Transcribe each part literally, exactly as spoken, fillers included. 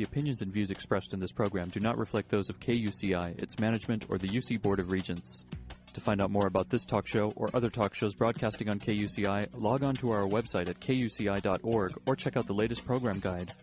The opinions and views expressed in this program do not reflect those of K U C I, its management, or the U C Board of Regents. To find out more about this talk show or other talk shows broadcasting on K U C I, log on to our website at K U C I dot org or check out the latest program guide.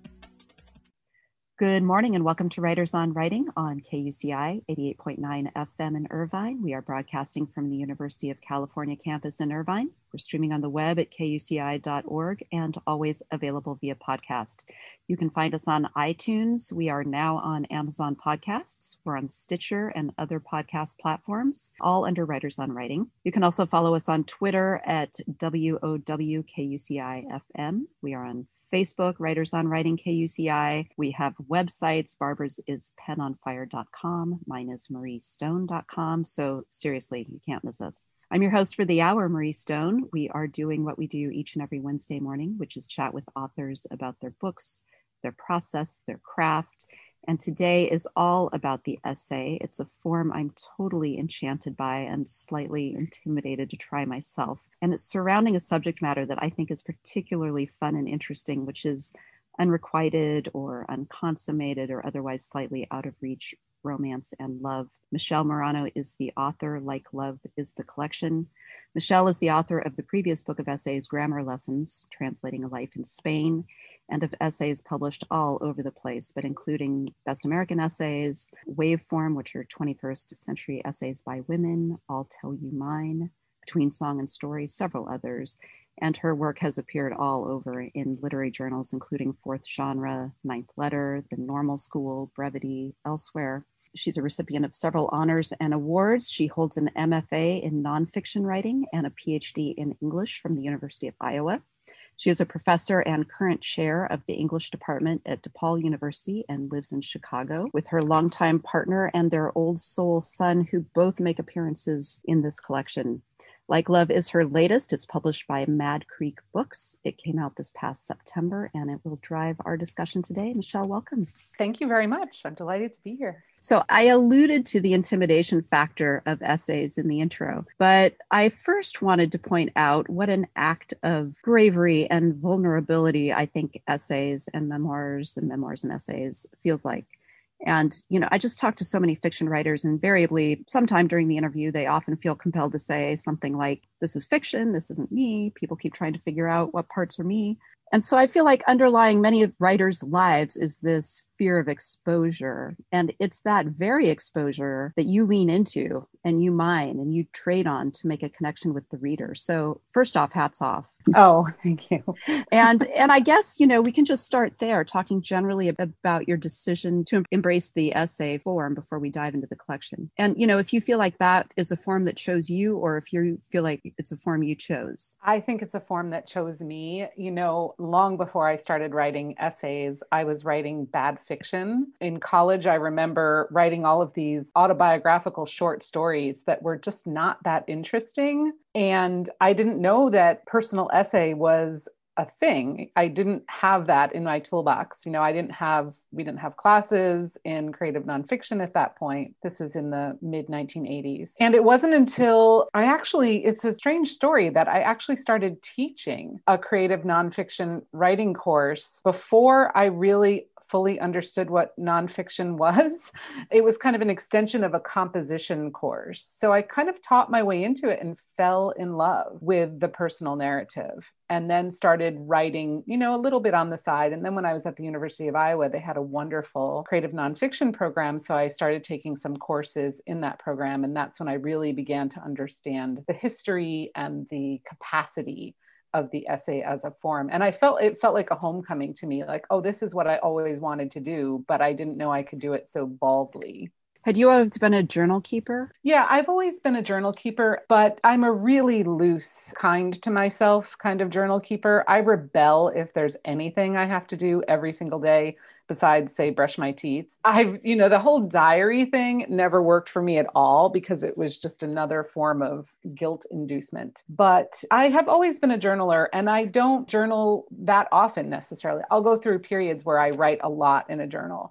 Good morning and welcome to Writers on Writing on K U C I eighty-eight point nine F M in Irvine. We are broadcasting from the University of California campus in Irvine. We're streaming on the web at K U C I dot org and always available via podcast. You can find us on iTunes. We are now on Amazon Podcasts. We're on Stitcher and other podcast platforms, all under Writers on Writing. You can also follow us on Twitter at W O W K U C I F M. We are on Facebook, Writers on Writing K U C I. We have websites. Barbara's is pen on fire dot com. Mine is marie stone dot com. So seriously, you can't miss us. I'm your host for the hour, Marie Stone. We are doing what we do each and every Wednesday morning, which is chat with authors about their books, their process, their craft. And today is all about the essay. It's a form I'm totally enchanted by and slightly intimidated to try myself. And it's surrounding a subject matter that I think is particularly fun and interesting, which is unrequited or unconsummated or otherwise slightly out of reach romance and love. Michelle Morano is the author. Like Love is the collection. Michelle is the author of the previous book of essays, Grammar Lessons, Translating a Life in Spain, and of essays published all over the place, but including Best American Essays, Waveform, which are twenty-first century essays by women, I'll Tell You Mine, Between Song and Story, several others. And her work has appeared all over in literary journals, including Fourth Genre, Ninth Letter, The Normal School, Brevity, elsewhere. She's a recipient of several honors and awards. She holds an M F A in nonfiction writing and a P H D in English from the University of Iowa. She is a professor and current chair of the English department at DePaul University and lives in Chicago with her longtime partner and their old soul son, who both make appearances in this collection. Like Love is her latest. It's published by Mad Creek Books. It came out this past September, and it will drive our discussion today. Michelle, welcome. Thank you very much. I'm delighted to be here. So I alluded to the intimidation factor of essays in the intro, but I first wanted to point out what an act of bravery and vulnerability I think essays and memoirs and memoirs and essays feels like. And, you know, I just talked to so many fiction writers, invariably, sometime during the interview, they often feel compelled to say something like, this is fiction, this isn't me. People keep trying to figure out what parts are me. And so I feel like underlying many of writers' lives is this fear of exposure. And it's that very exposure that you lean into and you mine and you trade on to make a connection with the reader. So first off, hats off. Oh, thank you. and and I guess, you know, we can just start there talking generally about your decision to embrace the essay form before we dive into the collection. And, you know, if you feel like that is a form that chose you, or if you feel like it's a form you chose. I think it's a form that chose me. You know, long before I started writing essays, I was writing bad fiction. In college, I remember writing all of these autobiographical short stories that were just not that interesting. And I didn't know that personal essay was a thing. I didn't have that in my toolbox. You know, I didn't have, we didn't have classes in creative nonfiction at that point. This was in the mid nineteen eighties. And it wasn't until I actually, it's a strange story that I actually started teaching a creative nonfiction writing course before I really fully understood what nonfiction was. It was kind of an extension of a composition course. So I kind of taught my way into it and fell in love with the personal narrative, and then started writing, you know, a little bit on the side. And then when I was at the University of Iowa, they had a wonderful creative nonfiction program. So I started taking some courses in that program. And that's when I really began to understand the history and the capacity of the essay as a form. And I felt, it felt like a homecoming to me, like, oh, this is what I always wanted to do, but I didn't know I could do it so baldly. Had you always been a journal keeper? Yeah, I've always been a journal keeper, but I'm a really loose, kind to myself kind of journal keeper. I rebel if there's anything I have to do every single day besides, say, brush my teeth. I've, you know, the whole diary thing never worked for me at all because it was just another form of guilt inducement. But I have always been a journaler, and I don't journal that often necessarily. I'll go through periods where I write a lot in a journal.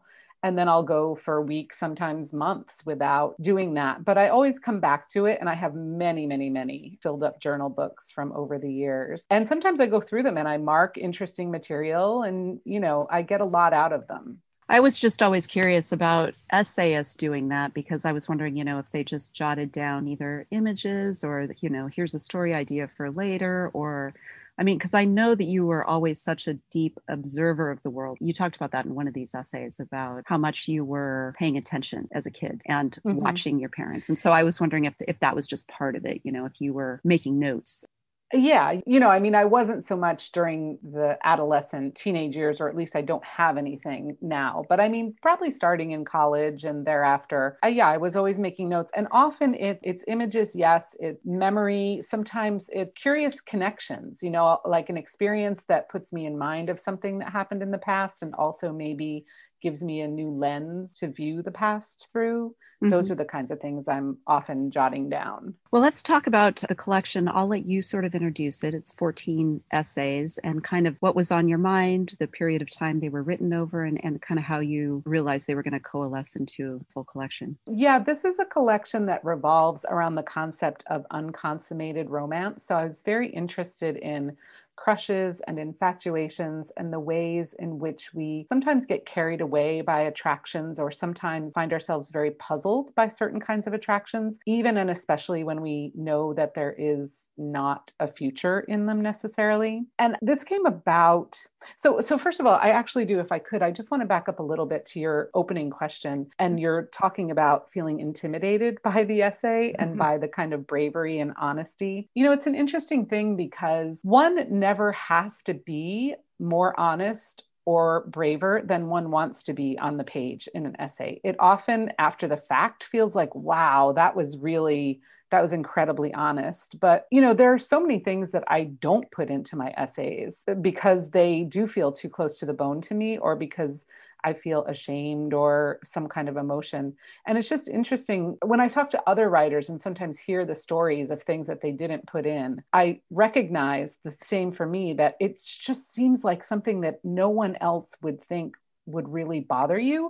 And then I'll go for weeks, sometimes months without doing that. But I always come back to it. And I have many, many, many filled up journal books from over the years. And sometimes I go through them and I mark interesting material and, you know, I get a lot out of them. I was just always curious about essayists doing that because I was wondering, you know, if they just jotted down either images or, you know, here's a story idea for later, or, I mean, because I know that you were always such a deep observer of the world. You talked about that in one of these essays about how much you were paying attention as a kid and mm-hmm. watching your parents. And so I was wondering if if that was just part of it, you know, if you were making notes. Yeah, you know, I mean, I wasn't so much during the adolescent teenage years, or at least I don't have anything now. But I mean, probably starting in college and thereafter, uh, yeah, I was always making notes. And often it, it's images, yes, it's memory. Sometimes it's curious connections, you know, like an experience that puts me in mind of something that happened in the past and also maybe gives me a new lens to view the past through. Mm-hmm. Those are the kinds of things I'm often jotting down. Well, let's talk about the collection. I'll let you sort of introduce it. It's fourteen essays and kind of what was on your mind, the period of time they were written over, and, and kind of how you realized they were going to coalesce into a full collection. Yeah, this is a collection that revolves around the concept of unconsummated romance. So I was very interested in crushes and infatuations and the ways in which we sometimes get carried away by attractions or sometimes find ourselves very puzzled by certain kinds of attractions, even and especially when we know that there is not a future in them necessarily. And this came about, so so first of all, I actually do, if I could, I just want to back up a little bit to your opening question. And you're talking about feeling intimidated by the essay and mm-hmm. by the kind of bravery and honesty. You know, it's an interesting thing because one never has to be more honest or braver than one wants to be on the page in an essay. It often, after the fact, feels like, wow, that was really, that was incredibly honest. But, you know, there are so many things that I don't put into my essays because they do feel too close to the bone to me, or because I feel ashamed or some kind of emotion. And it's just interesting when I talk to other writers and sometimes hear the stories of things that they didn't put in, I recognize the same for me, that it just seems like something that no one else would think would really bother you.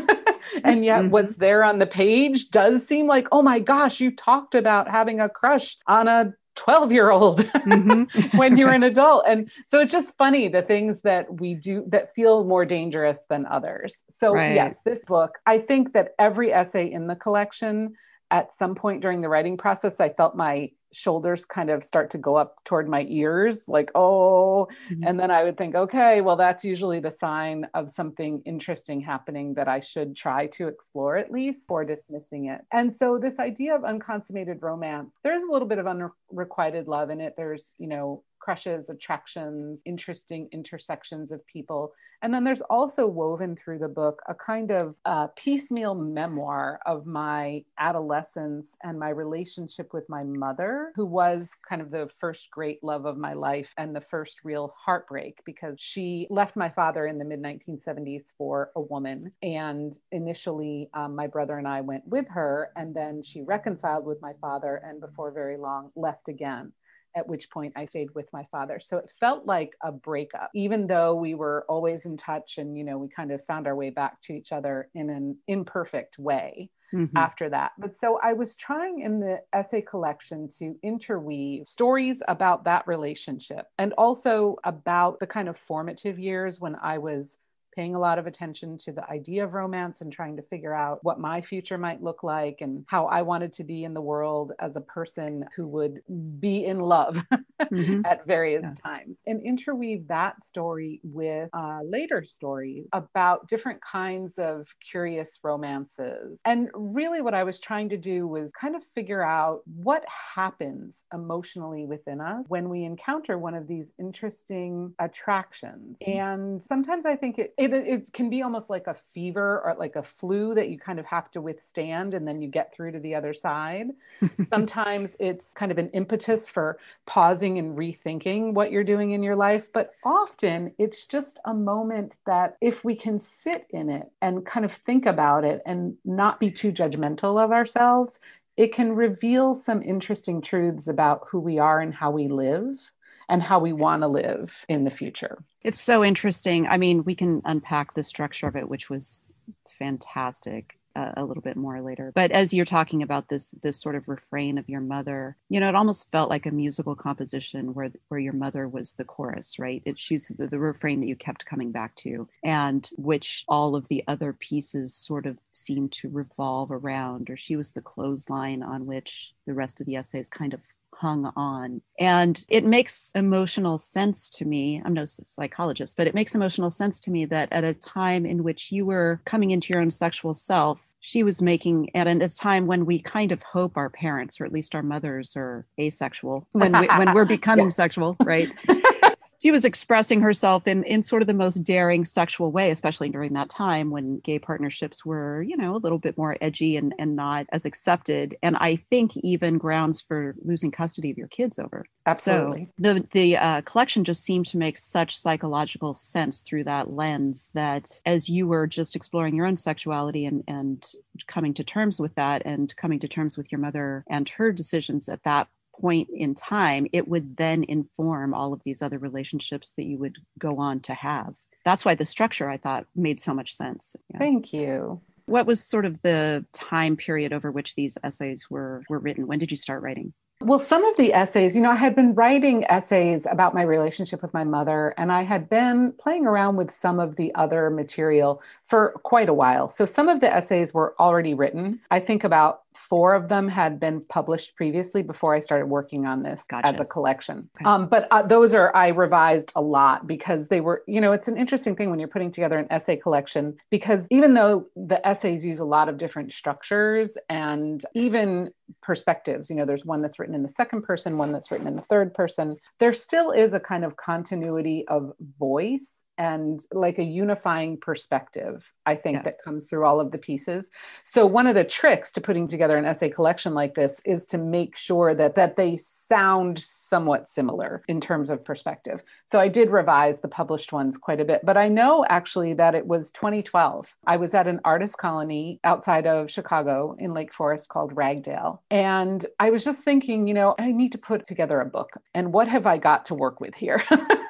And yet mm-hmm. what's there on the page does seem like, oh my gosh, you talked about having a crush on a twelve year old mm-hmm. when you're an adult. And so it's just funny, the things that we do that feel more dangerous than others. So right. yes, this book, I think that every essay in the collection, at some point during the writing process, I felt my shoulders kind of start to go up toward my ears, like, oh, mm-hmm. and then I would think, okay, well, that's usually the sign of something interesting happening that I should try to explore at least, or dismissing it. And so this idea of unconsummated romance, there's a little bit of unrequited love in it. There's, you know, crushes, attractions, interesting intersections of people. And then there's also woven through the book a kind of uh, piecemeal memoir of my adolescence and my relationship with my mother, who was kind of the first great love of my life and the first real heartbreak, because she left my father in the mid nineteen seventies for a woman. And initially, um, my brother and I went with her, and then she reconciled with my father, and before very long left again, at which point I stayed with my father. So it felt like a breakup, even though we were always in touch and, you know, we kind of found our way back to each other in an imperfect way mm-hmm. after that. But so I was trying in the essay collection to interweave stories about that relationship and also about the kind of formative years when I was paying a lot of attention to the idea of romance and trying to figure out what my future might look like and how I wanted to be in the world as a person who would be in love mm-hmm. at various yeah. times, and interweave that story with uh, later stories about different kinds of curious romances. And really what I was trying to do was kind of figure out what happens emotionally within us when we encounter one of these interesting attractions. And sometimes I think it, it It, it can be almost like a fever or like a flu that you kind of have to withstand, and then you get through to the other side. Sometimes it's kind of an impetus for pausing and rethinking what you're doing in your life. But often it's just a moment that if we can sit in it and kind of think about it and not be too judgmental of ourselves, it can reveal some interesting truths about who we are and how we live and how we want to live in the future. It's so interesting. I mean, we can unpack the structure of it, which was fantastic. Uh, a little bit more later. But as you're talking about this this sort of refrain of your mother, you know, it almost felt like a musical composition where where your mother was the chorus, right? It, she's the, the refrain that you kept coming back to, and which all of the other pieces sort of seemed to revolve around, or she was the clothesline on which the rest of the essays kind of hung on. And it makes emotional sense to me. I'm no psychologist, but it makes emotional sense to me that at a time in which you were coming into your own sexual self, she was making, and at a time when we kind of hope our parents, or at least our mothers, are asexual, when, we, when we're becoming yeah. sexual, right? She was expressing herself in, in sort of the most daring sexual way, especially during that time when gay partnerships were, you know, a little bit more edgy and, and not as accepted. And I think even grounds for losing custody of your kids over. Absolutely. So the, the uh, collection just seemed to make such psychological sense through that lens that as you were just exploring your own sexuality and, and coming to terms with that and coming to terms with your mother and her decisions at that point in time, it would then inform all of these other relationships that you would go on to have. That's why the structure, I thought, made so much sense. Yeah. Thank you. What was sort of the time period over which these essays were, were written? When did you start writing? Well, some of the essays, you know, I had been writing essays about my relationship with my mother, and I had been playing around with some of the other material for quite a while. So some of the essays were already written. I think about four of them had been published previously before I started working on this Gotcha. As a collection. Okay. Um, but uh, those are, I revised a lot because they were, you know, it's an interesting thing when you're putting together an essay collection, because even though the essays use a lot of different structures and even perspectives, you know, there's one that's written in the second person, one that's written in the third person, there still is a kind of continuity of voice and like a unifying perspective, I think, yeah. that comes through all of the pieces. So one of the tricks to putting together an essay collection like this is to make sure that that they sound somewhat similar in terms of perspective. So I did revise the published ones quite a bit, but I know actually that it was twenty twelve. I was at an artist colony outside of Chicago in Lake Forest called Ragdale. And I was just thinking, you know, I need to put together a book. And what have I got to work with here?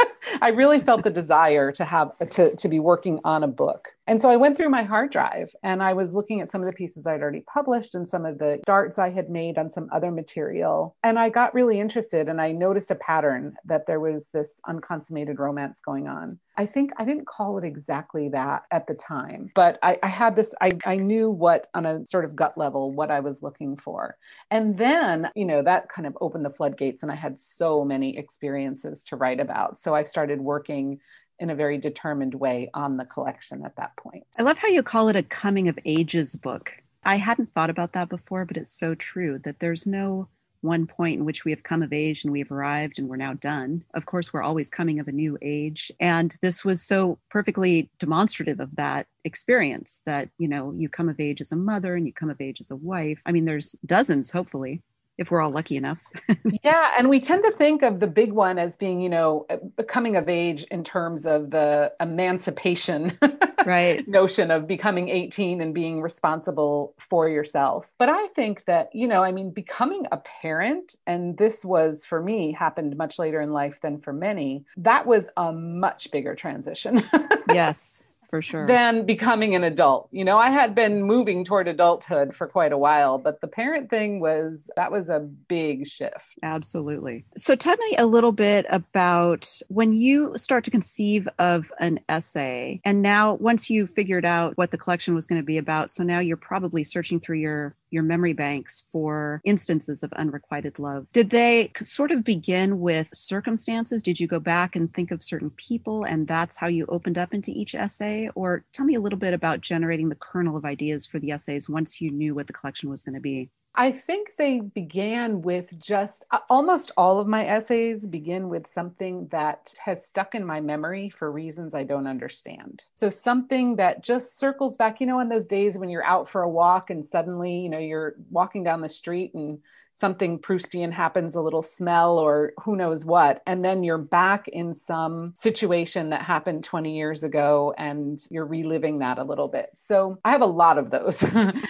I really felt the desire to have to, to be working on a book. And so I went through my hard drive and I was looking at some of the pieces I'd already published and some of the starts I had made on some other material. And I got really interested and I noticed a pattern that there was this unconsummated romance going on. I think I didn't call it exactly that at the time, but I, I had this, I, I knew what on a sort of gut level, what I was looking for. And then, you know, that kind of opened the floodgates and I had so many experiences to write about. So I started working in a very determined way on the collection at that point. I love how you call it a coming of ages book. I hadn't thought about that before, but it's so true that there's no one point in which we have come of age and we've arrived and we're now done. Of course, we're always coming of a new age. And this was so perfectly demonstrative of that experience that, you know, you come of age as a mother and you come of age as a wife. I mean, there's dozens, hopefully, if we're all lucky enough. Yeah. And we tend to think of the big one as being, you know, coming of age in terms of the emancipation right. notion of becoming eighteen and being responsible for yourself. But I think that, you know, I mean, becoming a parent, and this was for me, happened much later in life than for many, that was a much bigger transition. Yes. For sure. Than becoming an adult. You know, I had been moving toward adulthood for quite a while, but the parent thing was, that was a big shift. Absolutely. So tell me a little bit about when you start to conceive of an essay, and now once you figured out what the collection was going to be about, so now you're probably searching through your your memory banks for instances of unrequited love. Did they sort of begin with circumstances? Did you go back and think of certain people and that's how you opened up into each essay? Or tell me a little bit about generating the kernel of ideas for the essays once you knew what the collection was going to be. I think they began with just, uh, almost all of my essays begin with something that has stuck in my memory for reasons I don't understand. So something that just circles back, you know, in those days when you're out for a walk and suddenly, you know, you're walking down the street and something Proustian happens, a little smell or who knows what, and then you're back in some situation that happened twenty years ago and you're reliving that a little bit. So I have a lot of those.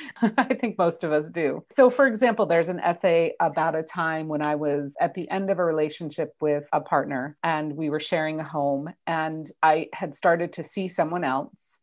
I think most of us do. So for example, there's an essay about a time when I was at the end of a relationship with a partner and we were sharing a home and I had started to see someone else.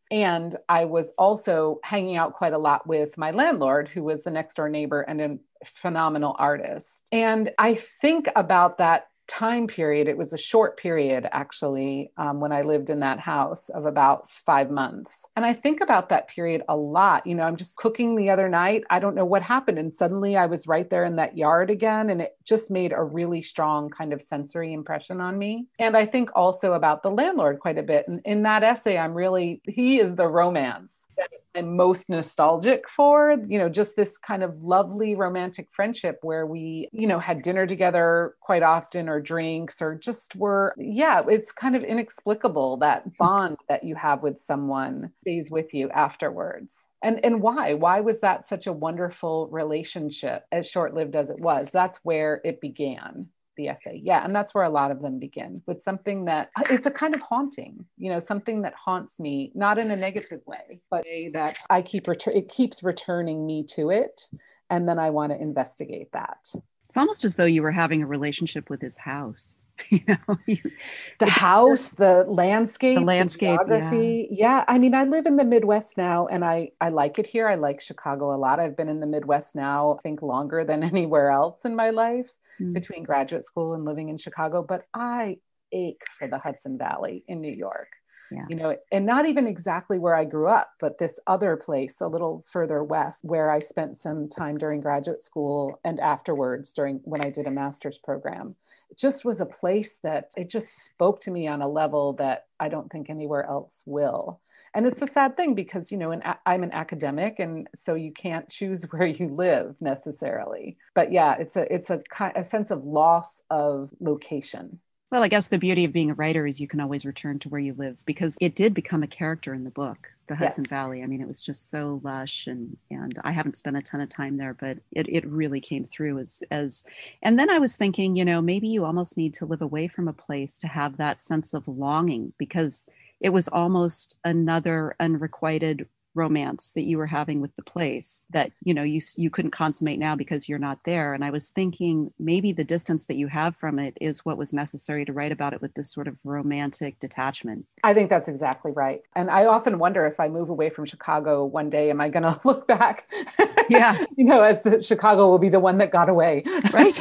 And I was also hanging out quite a lot with my landlord, who was the next door neighbor and a phenomenal artist. And I think about that time period. It was a short period, actually, um, when I lived in that house of about five months. And I think about that period a lot. You know, I'm just cooking the other night. I don't know what happened. And suddenly I was right there in that yard again. And it just made a really strong kind of sensory impression on me. And I think also about the landlord quite a bit. And in that essay, I'm really, he is the romance that I'm most nostalgic for, you know, just this kind of lovely romantic friendship where we, you know, had dinner together quite often, or drinks, or just were, yeah, it's kind of inexplicable, that bond that you have with someone stays with you afterwards. And and why? Why was that such a wonderful relationship, as short-lived as it was? That's where it began. The essay. Yeah. And that's where a lot of them begin, with something that it's a kind of haunting, you know, something that haunts me, not in a negative way, but a, that I keep, retur- it keeps returning me to it. And then I want to investigate that. It's almost as though you were having a relationship with his house. You know, you, the it, house, the landscape, the landscape, the geography. Yeah. yeah. I mean, I live in the Midwest now, and I, I like it here. I like Chicago a lot. I've been in the Midwest now, I think, longer than anywhere else in my life, mm. between graduate school and living in Chicago. But I ache for the Hudson Valley in New York. Yeah. You know, and not even exactly where I grew up, but this other place a little further west, where I spent some time during graduate school and afterwards during when I did a master's program. It just was a place that it just spoke to me on a level that I don't think anywhere else will. And it's a sad thing because, you know, an, I'm an academic, and so you can't choose where you live necessarily. But yeah, it's a it's a, a sense of loss of location. Well, I guess the beauty of being a writer is you can always return to where you live, because it did become a character in the book, the Hudson yes. Valley. I mean, it was just so lush, and and I haven't spent a ton of time there, but it, it really came through as, as, and then I was thinking, you know, maybe you almost need to live away from a place to have that sense of longing, because it was almost another unrequited romance that you were having with the place that, you know, you you couldn't consummate now because you're not there. And I was thinking maybe the distance that you have from it is what was necessary to write about it with this sort of romantic detachment. I think that's exactly right. And I often wonder, if I move away from Chicago one day, am I going to look back? Yeah. you know, as the Chicago will be the one that got away. Right.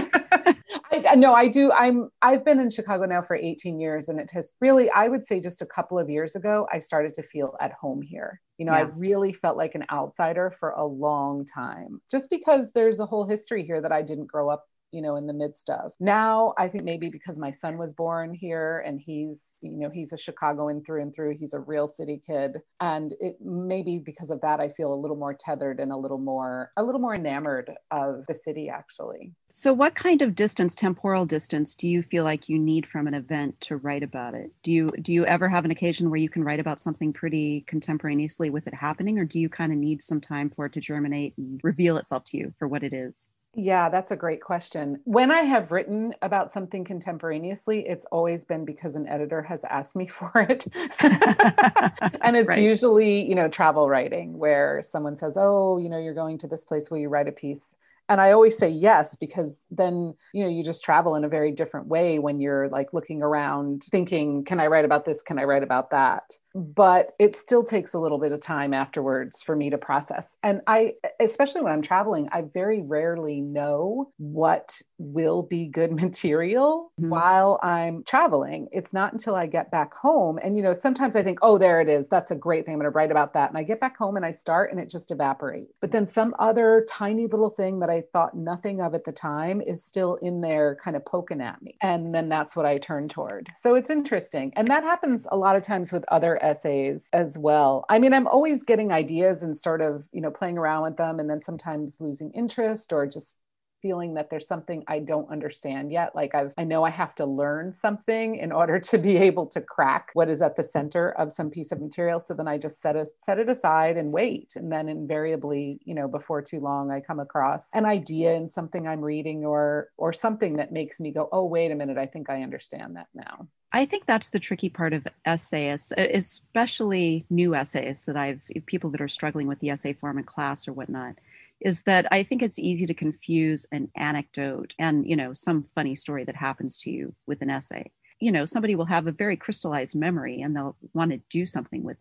I no, I do. I'm, I've been in Chicago now for eighteen years, and it has really, I would say just a couple of years ago, I started to feel at home here. You know, yeah. I really felt like an outsider for a long time, just because there's a whole history here that I didn't grow up, you know, in the midst of. Now, I think maybe because my son was born here, and he's, you know, he's a Chicagoan through and through. He's a real city kid. And it maybe because of that, I feel a little more tethered and a little more, a little more enamored of the city, actually. So what kind of distance, temporal distance, do you feel like you need from an event to write about it? Do you do you ever have an occasion where you can write about something pretty contemporaneously with it happening, or do you kind of need some time for it to germinate and reveal itself to you for what it is? Yeah, that's a great question. When I have written about something contemporaneously, it's always been because an editor has asked me for it. And it's right. usually, you know, travel writing, where someone says, oh, you know, you're going to this place, will you write a piece? And I always say yes, because then, you know, you just travel in a very different way when you're like looking around thinking, can I write about this? Can I write about that? But it still takes a little bit of time afterwards for me to process. And I, especially when I'm traveling, I very rarely know what will be good material mm-hmm. while I'm traveling. It's not until I get back home. And, you know, sometimes I think, oh, there it is. That's a great thing. I'm going to write about that. And I get back home and I start and it just evaporates. But then some other tiny little thing that I thought nothing of at the time is still in there kind of poking at me. And then that's what I turn toward. So it's interesting. And that happens a lot of times with other essays as well. I mean, I'm always getting ideas and sort of, you know, playing around with them, and then sometimes losing interest or just feeling that there's something I don't understand yet. Like I've, I know I have to learn something in order to be able to crack what is at the center of some piece of material. So then I just set it, set it aside and wait. And then invariably, you know, before too long, I come across an idea in something I'm reading or, or something that makes me go, oh, wait a minute, I think I understand that now. I think that's the tricky part of essayists, especially new essayists that I've, people that are struggling with the essay form in class or whatnot, is that I think it's easy to confuse an anecdote and, you know, some funny story that happens to you with an essay. You know, somebody will have a very crystallized memory and they'll want to do something with it.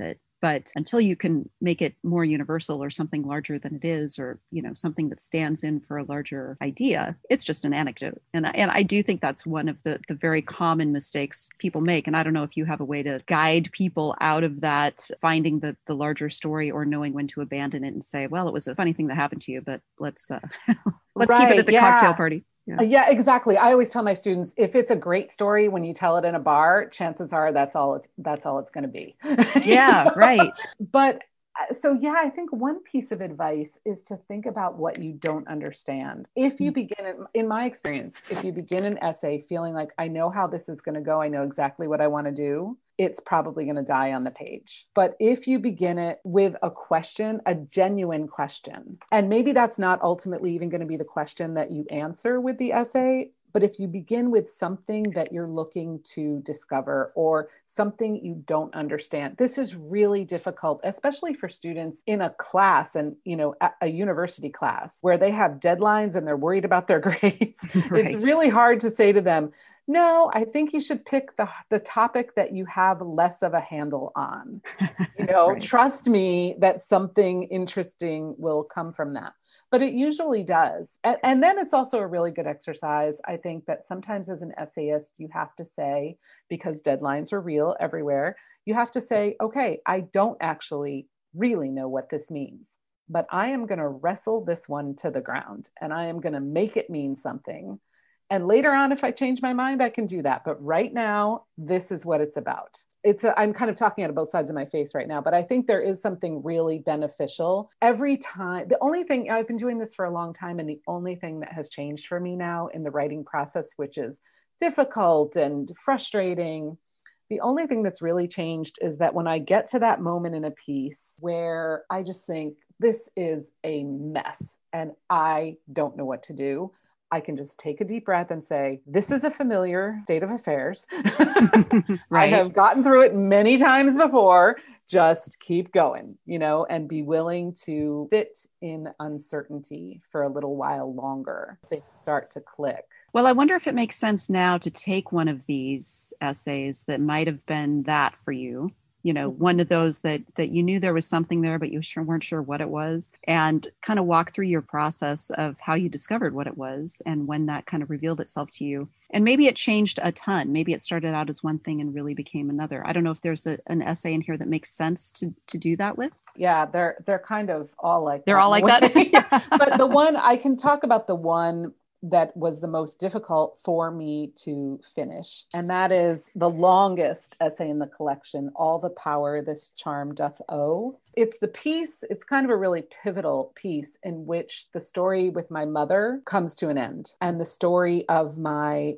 But until you can make it more universal or something larger than it is, or, you know, something that stands in for a larger idea, it's just an anecdote. And I, and I do think that's one of the, the very common mistakes people make. And I don't know if you have a way to guide people out of that, finding the, the larger story or knowing when to abandon it and say, well, it was a funny thing that happened to you, but let's, uh, let's right, keep it at the yeah. cocktail party. Yeah. Uh, yeah, exactly. I always tell my students, if it's a great story, when you tell it in a bar, chances are that's all it's, that's all it's going to be. Yeah, right. But so, yeah, I think one piece of advice is to think about what you don't understand. If you begin, in my experience, if you begin an essay feeling like, I know how this is going to go, I know exactly what I want to do, it's probably going to die on the page. But if you begin it with a question, a genuine question, and maybe that's not ultimately even going to be the question that you answer with the essay, but if you begin with something that you're looking to discover or something you don't understand, this is really difficult, especially for students in a class and, you know, a university class where they have deadlines and they're worried about their grades. Right. It's really hard to say to them, no, I think you should pick the, the topic that you have less of a handle on. You know, right. Trust me that something interesting will come from that. But it usually does. And, and then it's also a really good exercise. I think that sometimes as an essayist, you have to say, because deadlines are real everywhere, you have to say, okay, I don't actually really know what this means, but I am going to wrestle this one to the ground and I am going to make it mean something. And later on, if I change my mind, I can do that. But right now, this is what it's about. It's a, I'm kind of talking out of both sides of my face right now, but I think there is something really beneficial every time. The only thing, I've been doing this for a long time, and the only thing that has changed for me now in the writing process, which is difficult and frustrating, the only thing that's really changed is that when I get to that moment in a piece where I just think this is a mess and I don't know what to do, I can just take a deep breath and say, this is a familiar state of affairs. Right. I have gotten through it many times before. Just keep going, you know, and be willing to sit in uncertainty for a little while longer. They start to click. Well, I wonder if it makes sense now to take one of these essays that might have been that for you. You know, one of those that that you knew there was something there, but you sure weren't sure what it was, and kind of walk through your process of how you discovered what it was and when that kind of revealed itself to you. And maybe it changed a ton. Maybe it started out as one thing and really became another. I don't know if there's a, an essay in here that makes sense to to do that with. Yeah, they're they're kind of all like they're all like that. But the one I can talk about, the one that was the most difficult for me to finish. And that is the longest essay in the collection, All the Power This Charm Doth Owe. It's the piece, it's kind of a really pivotal piece in which the story with my mother comes to an end. And the story of my,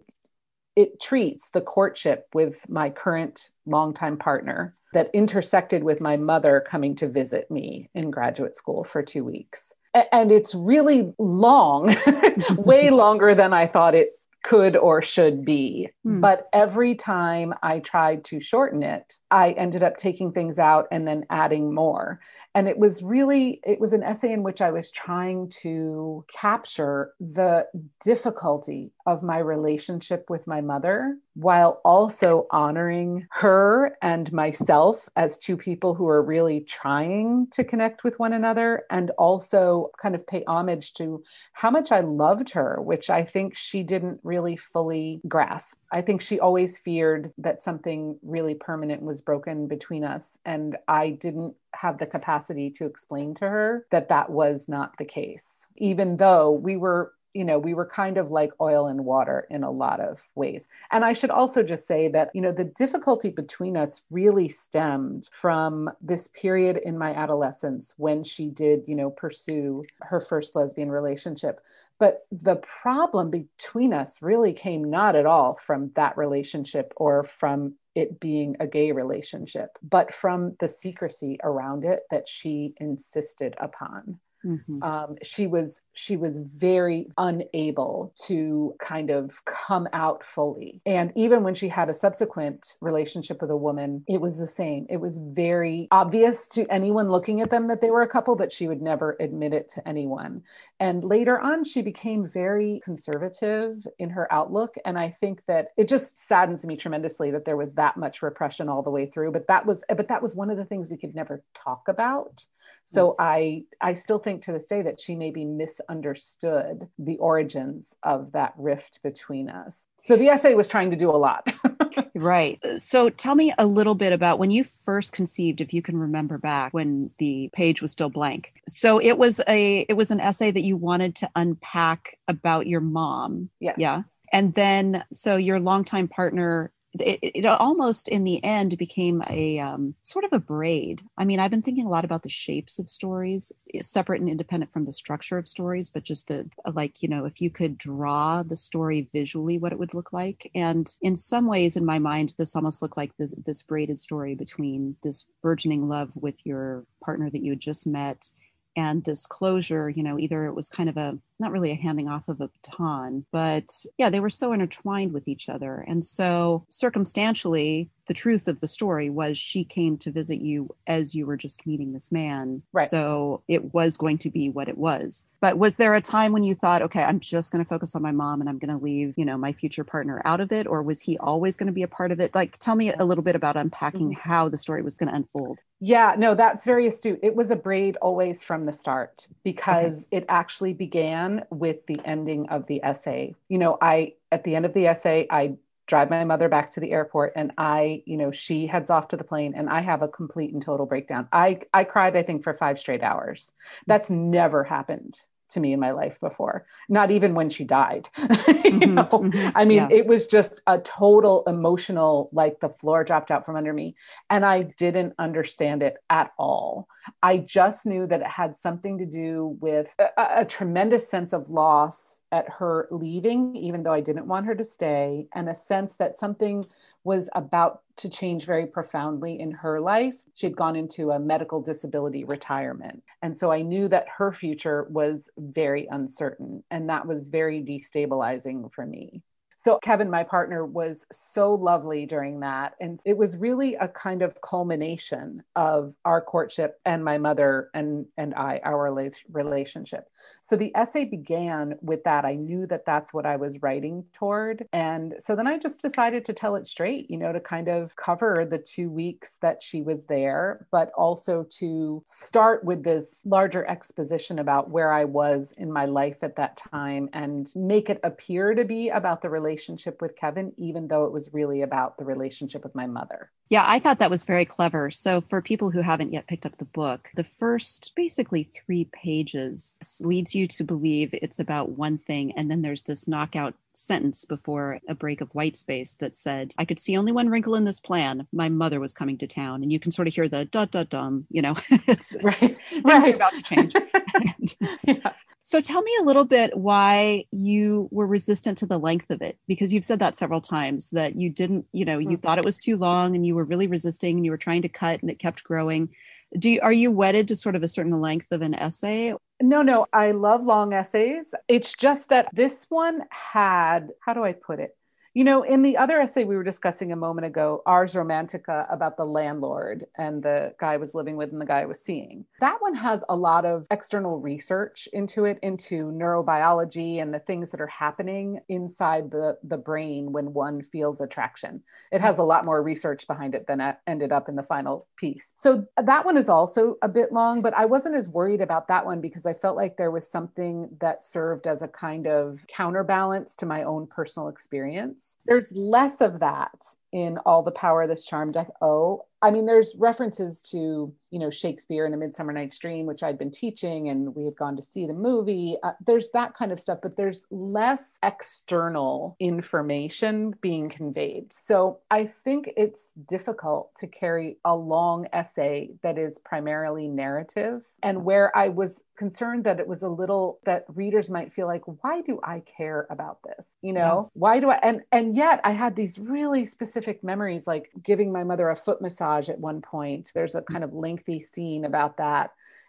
it treats the courtship with my current longtime partner that intersected with my mother coming to visit me in graduate school for two weeks. And it's really long, way longer than I thought it could or should be. Hmm. But every time I tried to shorten it, I ended up taking things out and then adding more. And it was really, it was an essay in which I was trying to capture the difficulty of my relationship with my mother, while also honoring her and myself as two people who are really trying to connect with one another, and also kind of pay homage to how much I loved her, which I think she didn't really fully grasp. I think she always feared that something really permanent was broken between us, and I didn't have the capacity to explain to her that that was not the case, even though we were you know, we were kind of like oil and water in a lot of ways. And I should also just say that, you know, the difficulty between us really stemmed from this period in my adolescence when she did, you know, pursue her first lesbian relationship. But the problem between us really came not at all from that relationship or from it being a gay relationship, but from the secrecy around it that she insisted upon. Mm-hmm. Um, she was she was very unable to kind of come out fully. And even when she had a subsequent relationship with a woman, it was the same. It was very obvious to anyone looking at them that they were a couple, but she would never admit it to anyone. And later on, she became very conservative in her outlook. And I think that it just saddens me tremendously that there was that much repression all the way through. But that was but that was one of the things we could never talk about. So I I still think to this day that she maybe misunderstood the origins of that rift between us. So the essay was trying to do a lot. Right. So tell me a little bit about when you first conceived, if you can remember back when the page was still blank. So it was a it was an essay that you wanted to unpack about your mom. Yes. Yeah. And then so your longtime partner, It, it almost in the end became a um, sort of a braid. I mean, I've been thinking a lot about the shapes of stories, separate and independent from the structure of stories, but just the, like, you know, if you could draw the story visually, what it would look like. And in some ways, in my mind, this almost looked like this, this braided story between this burgeoning love with your partner that you had just met and this closure. You know, either it was kind of a, not really a handing off of a baton, but yeah, they were so intertwined with each other. And so circumstantially, the truth of the story was she came to visit you as you were just meeting this man. Right. So it was going to be what it was. But was there a time when you thought, okay, I'm just going to focus on my mom and I'm going to leave, you know, my future partner out of it? Or was he always going to be a part of it? Like, tell me a little bit about unpacking mm-hmm. how the story was going to unfold. Yeah, no, that's very astute. It was a braid always from the start because okay. it actually began with the ending of the essay. You know, I, at the end of the essay, I drive my mother back to the airport and I, you know, she heads off to the plane and I have a complete and total breakdown. I, I cried, I think, for five straight hours. That's never happened to me in my life before, not even when she died. you mm-hmm, know, mm-hmm, I mean, yeah. it was just a total emotional, like the floor dropped out from under me and I didn't understand it at all. I just knew that it had something to do with a, a tremendous sense of loss at her leaving, even though I didn't want her to stay, and a sense that something was about to change very profoundly in her life. She'd gone into a medical disability retirement. And so I knew that her future was very uncertain, and that was very destabilizing for me. So Kevin, my partner, was so lovely during that. And it was really a kind of culmination of our courtship and my mother and, and I, our relationship. So the essay began with that. I knew that that's what I was writing toward. And so then I just decided to tell it straight, you know, to kind of cover the two weeks that she was there, but also to start with this larger exposition about where I was in my life at that time and make it appear to be about the relationship relationship with Kevin, even though it was really about the relationship with my mother. Yeah, I thought that was very clever. So for people who haven't yet picked up the book, the first basically three pages leads you to believe it's about one thing. And then there's this knockout sentence before a break of white space that said, I could see only one wrinkle in this plan. My mother was coming to town. And you can sort of hear the dot, dot, dum, you know, it's right. things right. are about to change. and, yeah. So tell me a little bit why you were resistant to the length of it, because you've said that several times that you didn't, you know, you mm-hmm. thought it was too long and you were really resisting and you were trying to cut and it kept growing. Do you, are you wedded to sort of a certain length of an essay? No, no, I love long essays. It's just that this one had, how do I put it? You know, in the other essay we were discussing a moment ago, Ars Romantica, about the landlord and the guy I was living with and the guy I was seeing. That one has a lot of external research into it, into neurobiology and the things that are happening inside the, the brain when one feels attraction. It has a lot more research behind it than ended up in the final piece. So that one is also a bit long, but I wasn't as worried about that one because I felt like there was something that served as a kind of counterbalance to my own personal experience. There's less of that in All the Power This Charm Doth Owe. I mean, there's references to, you know, Shakespeare and A Midsummer Night's Dream, which I'd been teaching and we had gone to see the movie. Uh, there's that kind of stuff, but there's less external information being conveyed. So I think it's difficult to carry a long essay that is primarily narrative, and where I was concerned that it was a little, that readers might feel like, why do I care about this? You know, yeah. why do I, and, and yet I had these really specific memories, like giving my mother a foot massage at one point. There's a kind of lengthy scene about that.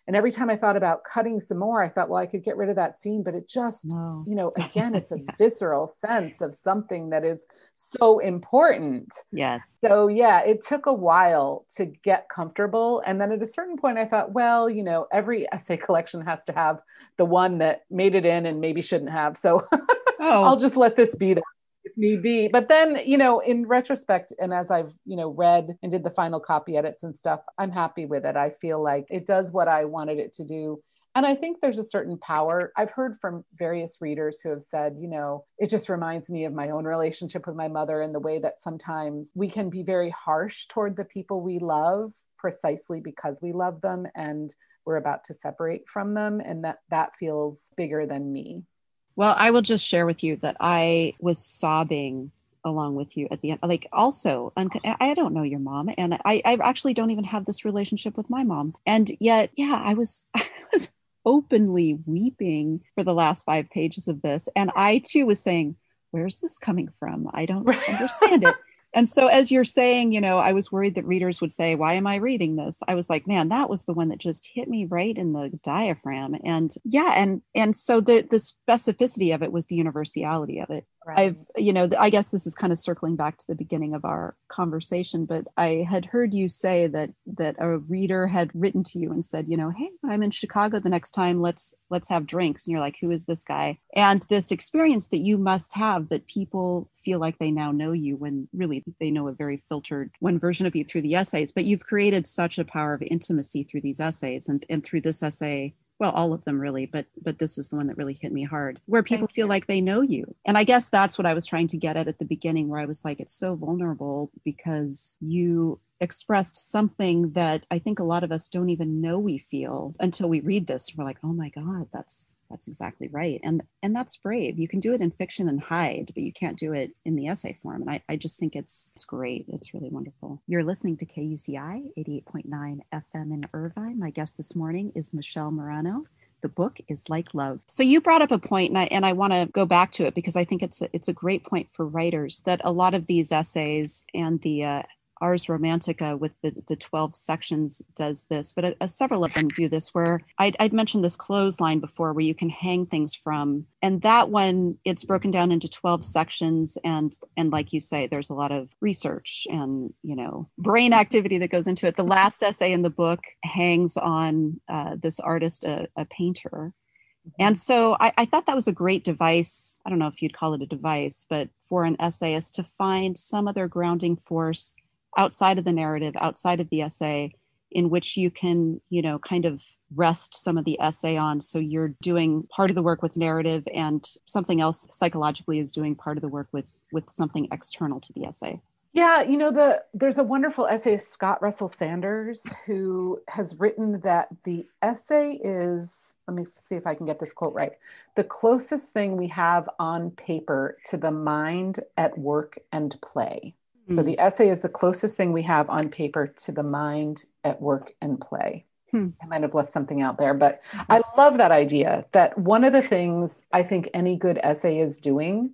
And every time I thought about cutting some more, I thought, well, I could get rid of that scene, but it just, No. you know, again, it's a Yeah. visceral sense of something that is so important. Yes. So yeah, it took a while to get comfortable. And then at a certain point, I thought, well, you know, every essay collection has to have the one that made it in and maybe shouldn't have. So Oh, I'll just let this be that if need be. But then, you know, in retrospect, and as I've, you know, read and did the final copy edits and stuff, I'm happy with it. I feel like it does what I wanted it to do. And I think there's a certain power. I've heard from various readers who have said, you know, it just reminds me of my own relationship with my mother and the way that sometimes we can be very harsh toward the people we love precisely because we love them and we're about to separate from them. And that that feels bigger than me. Well, I will just share with you that I was sobbing along with you at the end. Like, also, I don't know your mom, and I, I actually don't even have this relationship with my mom. And yet, yeah, I was, I was openly weeping for the last five pages of this. And I too was saying, where's this coming from? I don't understand it. And so as you're saying, you know, I was worried that readers would say, why am I reading this? I was like, man, that was the one that just hit me right in the diaphragm. And yeah, and and so the the specificity of it was the universality of it. Right. I've, you know, I guess this is kind of circling back to the beginning of our conversation, but I had heard you say that that a reader had written to you and said, you know, hey, I'm in Chicago the next time, let's let's have drinks. And you're like, who is this guy? And this experience that you must have, that people feel like they now know you when really they know a very filtered one version of you through the essays. But you've created such a power of intimacy through these essays, and, and through this essay. Well, all of them really, but but this is the one that really hit me hard, where people Thank feel you. Like they know you. And I guess that's what I was trying to get at at the beginning, where I was like, it's so vulnerable because you expressed something that I think a lot of us don't even know we feel until we read this. We're like, oh my God, that's that's exactly right. And and that's brave. You can do it in fiction and hide, but you can't do it in the essay form. And I, I just think it's, it's great. It's really wonderful. You're listening to K U C I eighty-eight point nine F M in Irvine. My guest this morning is Michelle Marano. The book is Like Love. So you brought up a point, and I and I want to go back to it because I think it's a, it's a great point for writers, that a lot of these essays and the uh, Ars Romantica with the, the twelve sections does this, but uh, several of them do this, where I'd, I'd mentioned this clothesline before where you can hang things from. And that one, it's broken down into twelve sections. And, and like you say, there's a lot of research and, you know, brain activity that goes into it. The last essay in the book hangs on uh, this artist, a, a painter. And so I, I thought that was a great device. I don't know if you'd call it a device, but for an essayist to find some other grounding force outside of the narrative, outside of the essay, in which you can, you know, kind of rest some of the essay on. So you're doing part of the work with narrative, and something else psychologically is doing part of the work with, with something external to the essay. Yeah, you know, the there's a wonderful essayist, Scott Russell Sanders, who has written that the essay is, let me see if I can get this quote right, the closest thing we have on paper to the mind at work and play. So the essay is the closest thing we have on paper to the mind at work and play. Hmm. I might have left something out there, but I love that idea that one of the things I think any good essay is doing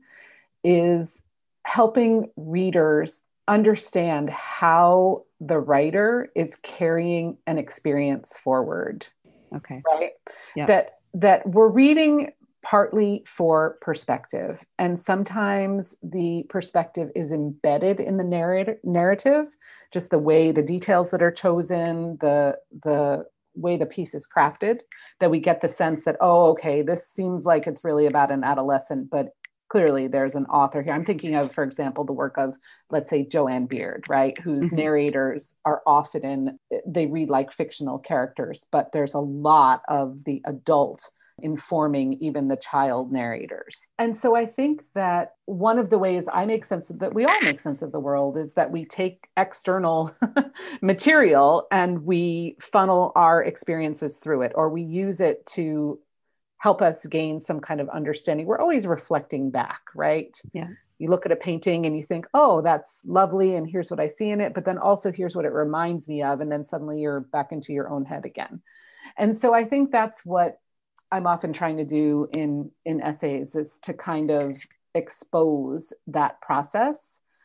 is helping readers understand how the writer is carrying an experience forward. Okay. Right? Yeah. That, that we're reading partly for perspective. And sometimes the perspective is embedded in the narrative, narrative, just the way the details that are chosen, the, the way the piece is crafted, that we get the sense that, oh, okay, this seems like it's really about an adolescent, but clearly there's an author here. I'm thinking of, for example, the work of, let's say, Joanne Beard, right? Whose mm-hmm. narrators are often, they read like fictional characters, but there's a lot of the adult informing even the child narrators. And so I think that one of the ways I make sense of that, we all make sense of the world, is that we take external material and we funnel our experiences through it, or we use it to help us gain some kind of understanding. We're always reflecting back, right? Yeah. You look at a painting and you think, oh, that's lovely, and here's what I see in it, but then also here's what it reminds me of. And then suddenly you're back into your own head again. And so I think that's what I'm often trying to do in, in essays, is to kind of expose that process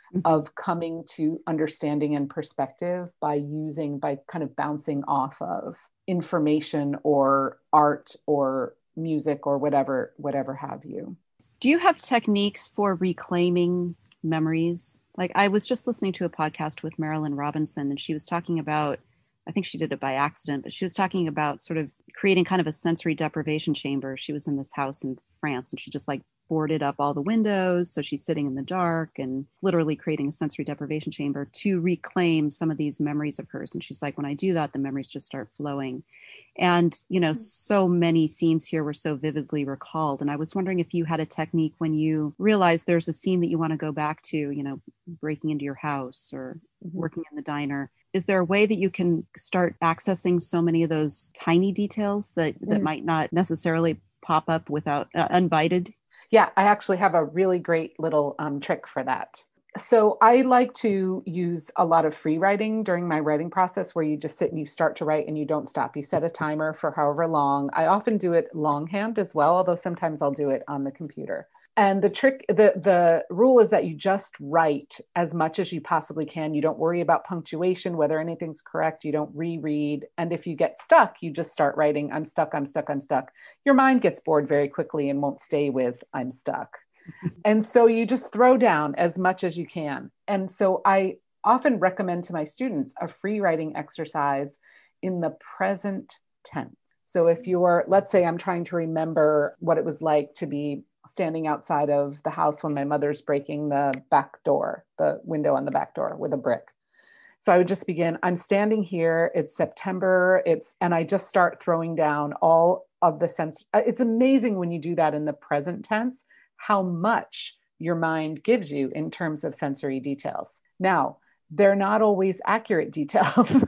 mm-hmm. of coming to understanding and perspective by using, by kind of bouncing off of information or art or music or whatever, whatever have you. Do you have techniques for reclaiming memories? Like, I was just listening to a podcast with Marilyn Robinson, and she was talking about, I think she did it by accident, but she was talking about sort of creating kind of a sensory deprivation chamber. She was in this house in France, and she just like boarded up all the windows. So she's sitting in the dark and literally creating a sensory deprivation chamber to reclaim some of these memories of hers. And she's like, when I do that, the memories just start flowing. And, you know, so many scenes here were so vividly recalled. And I was wondering if you had a technique when you realize there's a scene that you want to go back to, you know, breaking into your house or mm-hmm. working in the diner. Is there a way that you can start accessing so many of those tiny details that, that mm-hmm. might not necessarily pop up without uh, uninvited? Yeah, I actually have a really great little um, trick for that. So I like to use a lot of free writing during my writing process, where you just sit and you start to write and you don't stop. You set a timer for however long. I often do it longhand as well, although sometimes I'll do it on the computer. And the trick, the, the rule is that you just write as much as you possibly can. You don't worry about punctuation, whether anything's correct. You don't reread. And if you get stuck, you just start writing, I'm stuck, I'm stuck, I'm stuck. Your mind gets bored very quickly and won't stay with, I'm stuck. And so you just throw down as much as you can. And so I often recommend to my students a free writing exercise in the present tense. So if you're, let's say I'm trying to remember what it was like to be standing outside of the house when my mother's breaking the back door, the window on the back door with a brick. So I would just begin, I'm standing here, it's September, it's, and I just start throwing down all of the sense. It's amazing when you do that in the present tense, how much your mind gives you in terms of sensory details. Now, they're not always accurate details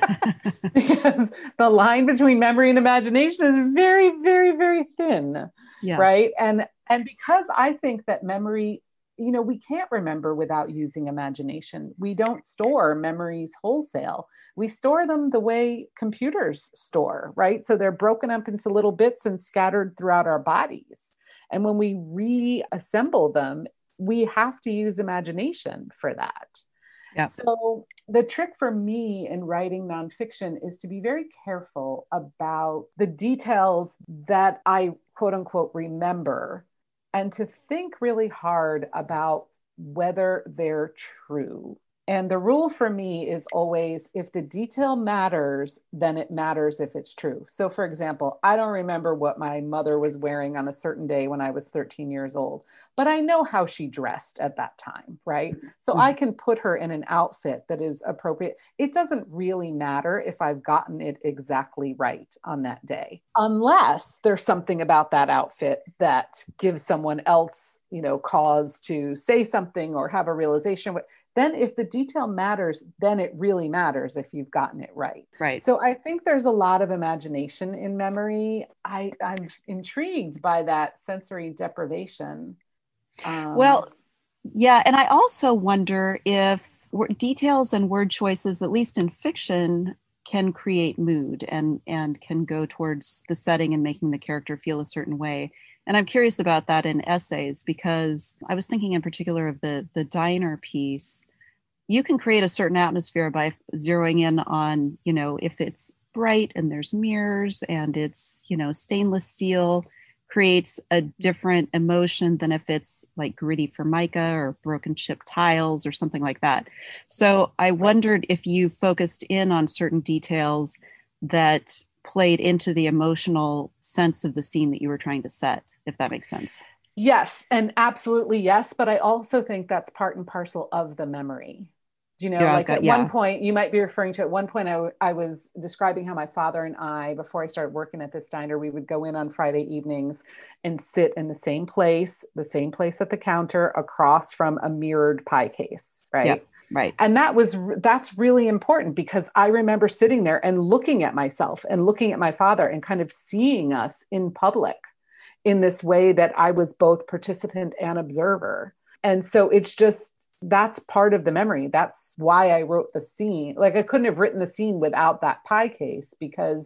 because the line between memory and imagination is very, very, very thin, yeah. right? And and because I think that memory, you know, we can't remember without using imagination. We don't store memories wholesale. We store them the way computers store, right? So they're broken up into little bits and scattered throughout our bodies. And when we reassemble them, we have to use imagination for that. Yeah. So the trick for me in writing nonfiction is to be very careful about the details that I quote unquote remember, and to think really hard about whether they're true. And the rule for me is always, if the detail matters, then it matters if it's true. So for example, I don't remember what my mother was wearing on a certain day when I was thirteen years old, but I know how she dressed at that time, right? So mm-hmm. I can put her in an outfit that is appropriate. It doesn't really matter if I've gotten it exactly right on that day, unless there's something about that outfit that gives someone else, you know, cause to say something or have a realization. Then if the detail matters, then it really matters if you've gotten it right. Right. So I think there's a lot of imagination in memory. I, I'm intrigued by that sensory deprivation. Um, well, yeah. And I also wonder if details and word choices, at least in fiction, can create mood and, and can go towards the setting and making the character feel a certain way. And I'm curious about that in essays, because I was thinking in particular of the, the diner piece. You can create a certain atmosphere by zeroing in on, you know, if it's bright and there's mirrors and it's, you know, stainless steel, creates a different emotion than if it's like gritty Formica or broken chip tiles or something like that. So I wondered if you focused in on certain details that played into the emotional sense of the scene that you were trying to set, if that makes sense. Yes, and absolutely yes. But I also think that's part and parcel of the memory. Do you know, yeah, like at yeah. one point, you might be referring to at one point, I, I was describing how my father and I, before I started working at this diner, we would go in on Friday evenings and sit in the same place, the same place at the counter across from a mirrored pie case, right? Yeah. Right. And that was, that's really important, because I remember sitting there and looking at myself and looking at my father and kind of seeing us in public in this way that I was both participant and observer. And so it's just, that's part of the memory. That's why I wrote the scene. Like I couldn't have written the scene without that pie case, because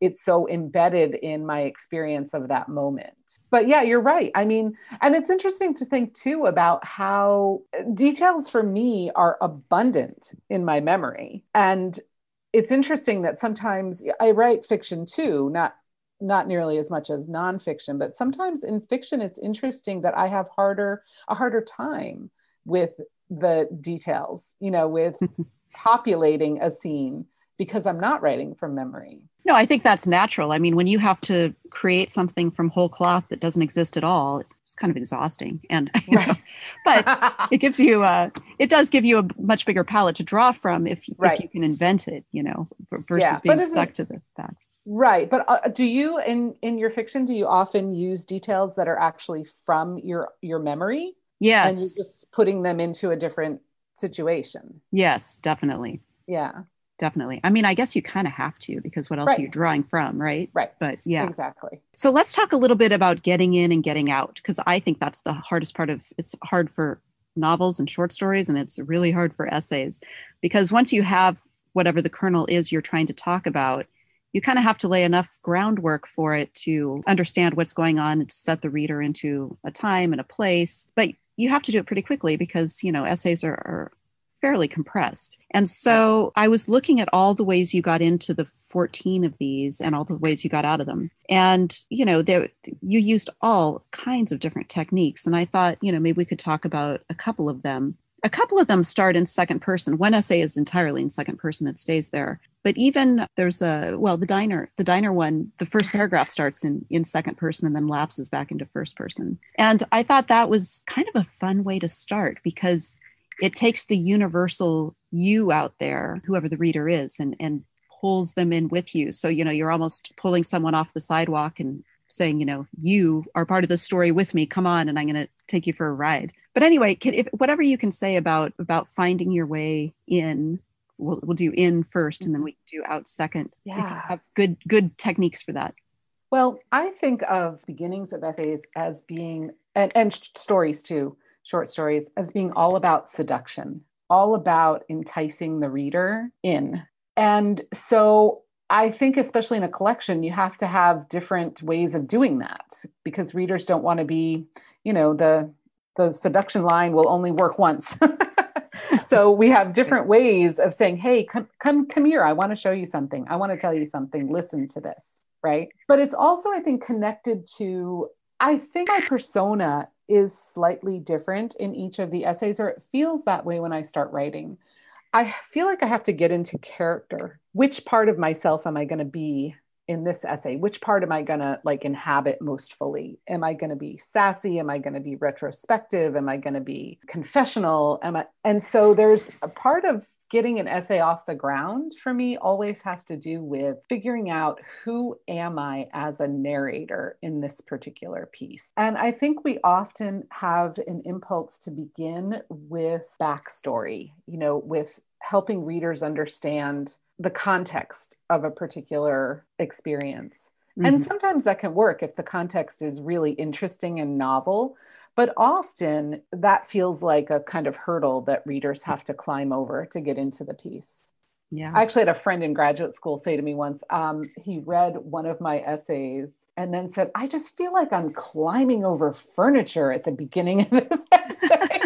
it's so embedded in my experience of that moment. But yeah, you're right. I mean, and it's interesting to think too about how details for me are abundant in my memory. And it's interesting that sometimes I write fiction too, not not nearly as much as nonfiction, but sometimes in fiction, it's interesting that I have harder, a harder time with the details, you know, with populating a scene because I'm not writing from memory. No, I think that's natural. I mean, when you have to create something from whole cloth that doesn't exist at all, it's kind of exhausting. And right. know, but it gives you, uh, it does give you a much bigger palette to draw from if, right. if you can invent it, you know, versus yeah, being stuck to the facts. Right. But uh, do you, in, in your fiction, do you often use details that are actually from your, your memory? Yes. And you're just putting them into a different situation? Yes, definitely. Yeah. Definitely. I mean, I guess you kind of have to, because what else right. are you drawing from, right? Right. But yeah. Exactly. So let's talk a little bit about getting in and getting out, because I think that's the hardest part of, it's hard for novels and short stories, and it's really hard for essays, because once you have whatever the kernel is you're trying to talk about, you kind of have to lay enough groundwork for it to understand what's going on and to set the reader into a time and a place. But you have to do it pretty quickly because, you know, essays are, are fairly compressed. And so I was looking at all the ways you got into the fourteen of these and all the ways you got out of them. And, you know, there, you used all kinds of different techniques. And I thought, you know, maybe we could talk about a couple of them. A couple of them start in second person. One essay is entirely in second person. It stays there. But even there's a, well, the diner, the diner one, the first paragraph starts in, in second person and then lapses back into first person. And I thought that was kind of a fun way to start, because it takes the universal you out there, whoever the reader is, and, and pulls them in with you. So, you know, you're almost pulling someone off the sidewalk and saying, you know, you are part of the story with me. Come on, and I'm going to take you for a ride. But anyway, can, if, whatever you can say about about finding your way in, we'll, we'll do in first, and then we do out second. Yeah. If you have good good techniques for that. Well, I think of beginnings of essays as being, and, and stories too, short stories, as being all about seduction, all about enticing the reader in. And so I think, especially in a collection, you have to have different ways of doing that, because readers don't want to be, you know, the the seduction line will only work once. So we have different ways of saying, hey, come, come, come here. I want to show you something. I want to tell you something. Listen to this, right? But it's also, I think, connected to, I think my persona is slightly different in each of the essays, or it feels that way when I start writing. I feel like I have to get into character. Which part of myself am I going to be in this essay? Which part am I going to like inhabit most fully? Am I going to be sassy? Am I going to be retrospective? Am I going to be confessional? Am I? And so there's a part of getting an essay off the ground for me always has to do with figuring out, who am I as a narrator in this particular piece? And I think we often have an impulse to begin with backstory, you know, with helping readers understand the context of a particular experience. Mm-hmm. And sometimes that can work if the context is really interesting and novel. But often that feels like a kind of hurdle that readers have to climb over to get into the piece. Yeah. I actually had a friend in graduate school say to me once, um, he read one of my essays and then said, I just feel like I'm climbing over furniture at the beginning of this essay.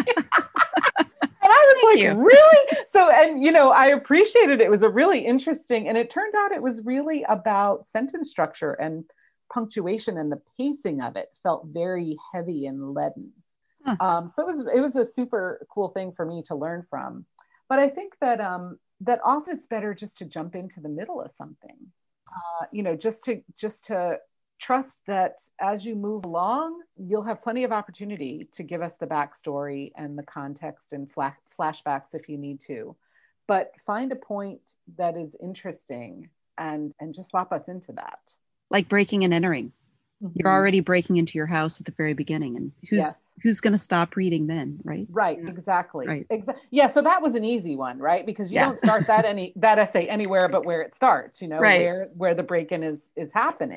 And I was like, you. Really? So, and, you know, I appreciated it. It was a really interesting, and it turned out it was really about sentence structure and punctuation, and the pacing of it felt very heavy and leaden. Huh. Um, so it was it was a super cool thing for me to learn from. But I think that um, that often it's better just to jump into the middle of something. Uh, you know, just to just to trust that as you move along, you'll have plenty of opportunity to give us the backstory and the context and flash- flashbacks if you need to. But find a point that is interesting and and just swap us into that. Like breaking and entering. Mm-hmm. You're already breaking into your house at the very beginning, and who's yes. who's going to stop reading then, right? Right, exactly. Right. Exa- yeah, so that was an easy one, right? Because you yeah. don't start that any that essay anywhere but where it starts, you know, right. where where the break-in is is happening.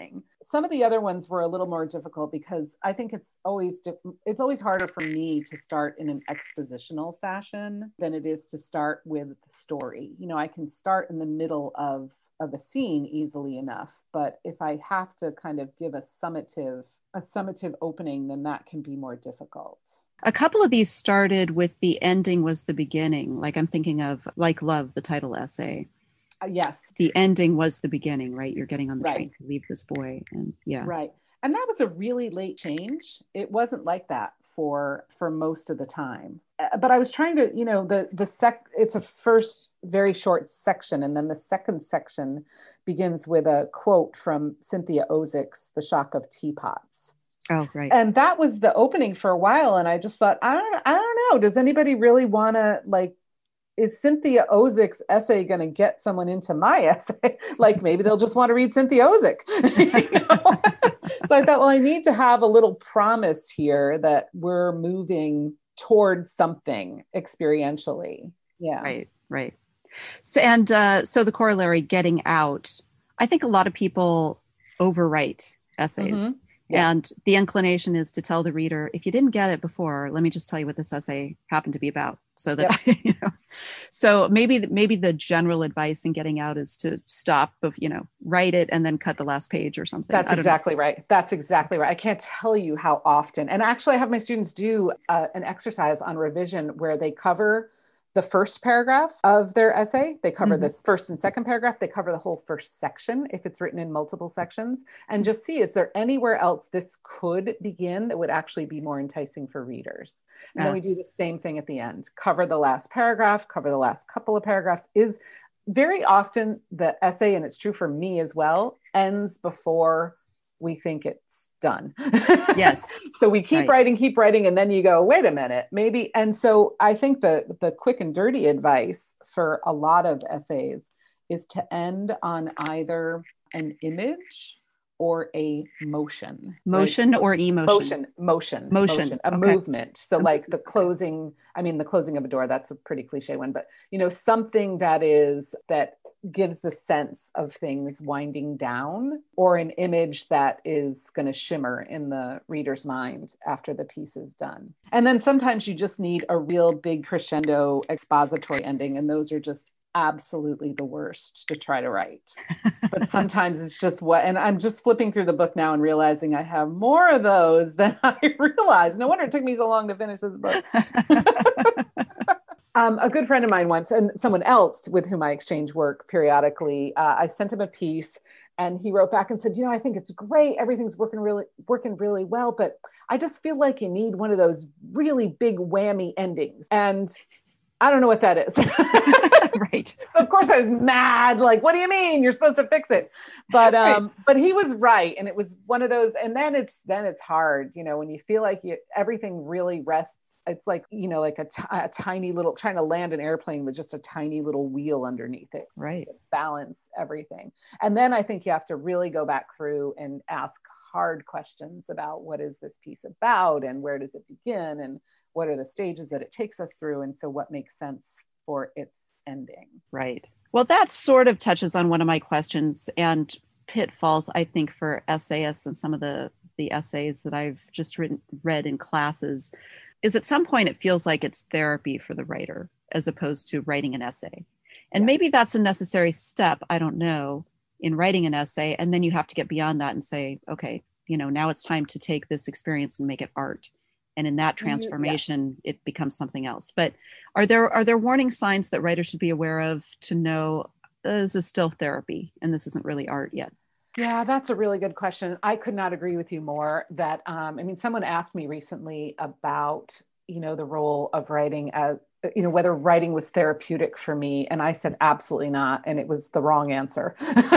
some of the other ones were a little more difficult because I think it's always di- it's always harder for me to start in an expositional fashion than it is to start with the story. You know, I can start in the middle of of a scene easily enough, but if I have to kind of give a summative a summative opening, then that can be more difficult. A couple of these started with the ending was the beginning. Like I'm thinking of Like Love, the title essay. Uh, yes. The ending was the beginning, right? You're getting on the right. train to leave this boy. And yeah. Right. And that was a really late change. It wasn't like that for for most of the time. Uh, But I was trying to, you know, the the sec it's a first very short section, and then the second section begins with a quote from Cynthia Ozick's The Shock of Teapots. Oh, right. And that was the opening for a while. And I just thought, I don't I don't know. Does anybody really want to, like, is Cynthia Ozick's essay going to get someone into my essay? Like, maybe they'll just want to read Cynthia Ozick. You know? So I thought, well, I need to have a little promise here that we're moving towards something experientially. Yeah. Right, right. So, and uh, so the corollary, getting out, I think a lot of people overwrite essays. Mm-hmm. Yeah. And the inclination is to tell the reader, if you didn't get it before, let me just tell you what this essay happened to be about. So that, yep. you know, so maybe, maybe the general advice in getting out is to stop, of, you know, write it and then cut the last page or something. That's exactly know. right. That's exactly right. I can't tell you how often, and actually I have my students do uh, an exercise on revision where they cover the first paragraph of their essay. They cover mm-hmm. this first and second paragraph. They cover the whole first section if it's written in multiple sections, and just see, is there anywhere else this could begin that would actually be more enticing for readers? And yeah. then we do the same thing at the end. Cover the last paragraph, cover the last couple of paragraphs. Is very often the essay, and it's true for me as well, ends before we think it's done. Yes. So we keep right. writing, keep writing, and then you go, wait a minute, maybe. And so I think the the quick and dirty advice for a lot of essays is to end on either an image or a motion. Motion right? or emotion? Motion, motion, motion, motion a okay. movement. So like the closing, I mean, the closing of a door, that's a pretty cliche one, but you know, something that is, that gives the sense of things winding down, or an image that is going to shimmer in the reader's mind after the piece is done. And then sometimes you just need a real big crescendo expository ending, and those are just absolutely the worst to try to write. But sometimes it's just what, and I'm just flipping through the book now and realizing I have more of those than I realized. No wonder it took me so long to finish this book. Um, a good friend of mine once, and someone else with whom I exchange work periodically, uh, I sent him a piece and he wrote back and said, you know, I think it's great. Everything's working really, working really well, but I just feel like you need one of those really big whammy endings. And I don't know what that is. Right. So of course I was mad. Like, what do you mean? You're supposed to fix it. But, um, right. but he was right. And it was one of those, and then it's, then it's hard, you know, when you feel like you, everything really rests. It's like, you know, like a, t- a tiny little, trying to land an airplane with just a tiny little wheel underneath it. Right. To balance everything. And then I think you have to really go back through and ask hard questions about what is this piece about, and where does it begin, and what are the stages that it takes us through. And so what makes sense for its ending. Right. Well, that sort of touches on one of my questions and pitfalls, I think, for essayists and some of the, the essays that I've just written, read in classes. Is at some point it feels like it's therapy for the writer as opposed to writing an essay. And yes. maybe that's a necessary step, I don't know, in writing an essay. And then you have to get beyond that and say, okay, you know, now it's time to take this experience and make it art. And in that transformation, yeah. it becomes something else. But are there are there warning signs that writers should be aware of to know this is still therapy and this isn't really art yet? Yeah, that's a really good question. I could not agree with you more. That, um, I mean, someone asked me recently about, you know, the role of writing as, you know, whether writing was therapeutic for me. And I said, absolutely not. And it was the wrong answer.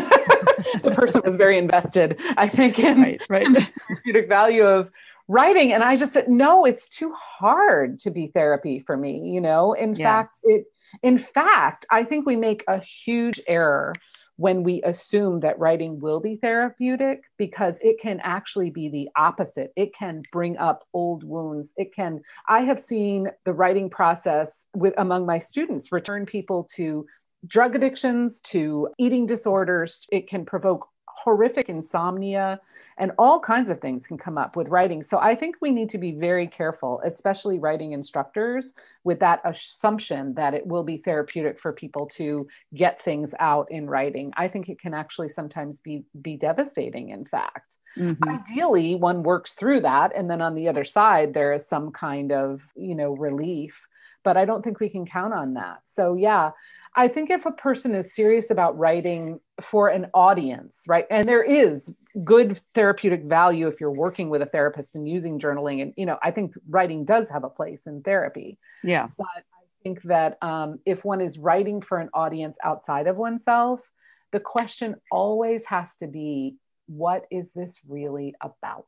The person was very invested, I think, in, right, right. in the therapeutic value of writing. And I just said, no, it's too hard to be therapy for me. You know, in yeah. fact, it, in fact, I think we make a huge error when we assume that writing will be therapeutic, because it can actually be the opposite. It can bring up old wounds. It can, I have seen the writing process with among my students return people to drug addictions, to eating disorders. It can provoke horrific insomnia, and all kinds of things can come up with writing. So I think we need to be very careful, especially writing instructors, with that assumption that it will be therapeutic for people to get things out in writing. I think it can actually sometimes be, be devastating, in fact. Mm-hmm. Ideally, one works through that. And then on the other side, there is some kind of, you know, relief, but I don't think we can count on that. So yeah, I think if a person is serious about writing for an audience, right? And there is good therapeutic value if you're working with a therapist and using journaling. And, you know, I think writing does have a place in therapy. Yeah. But I think that um, if one is writing for an audience outside of oneself, the question always has to be, what is this really about?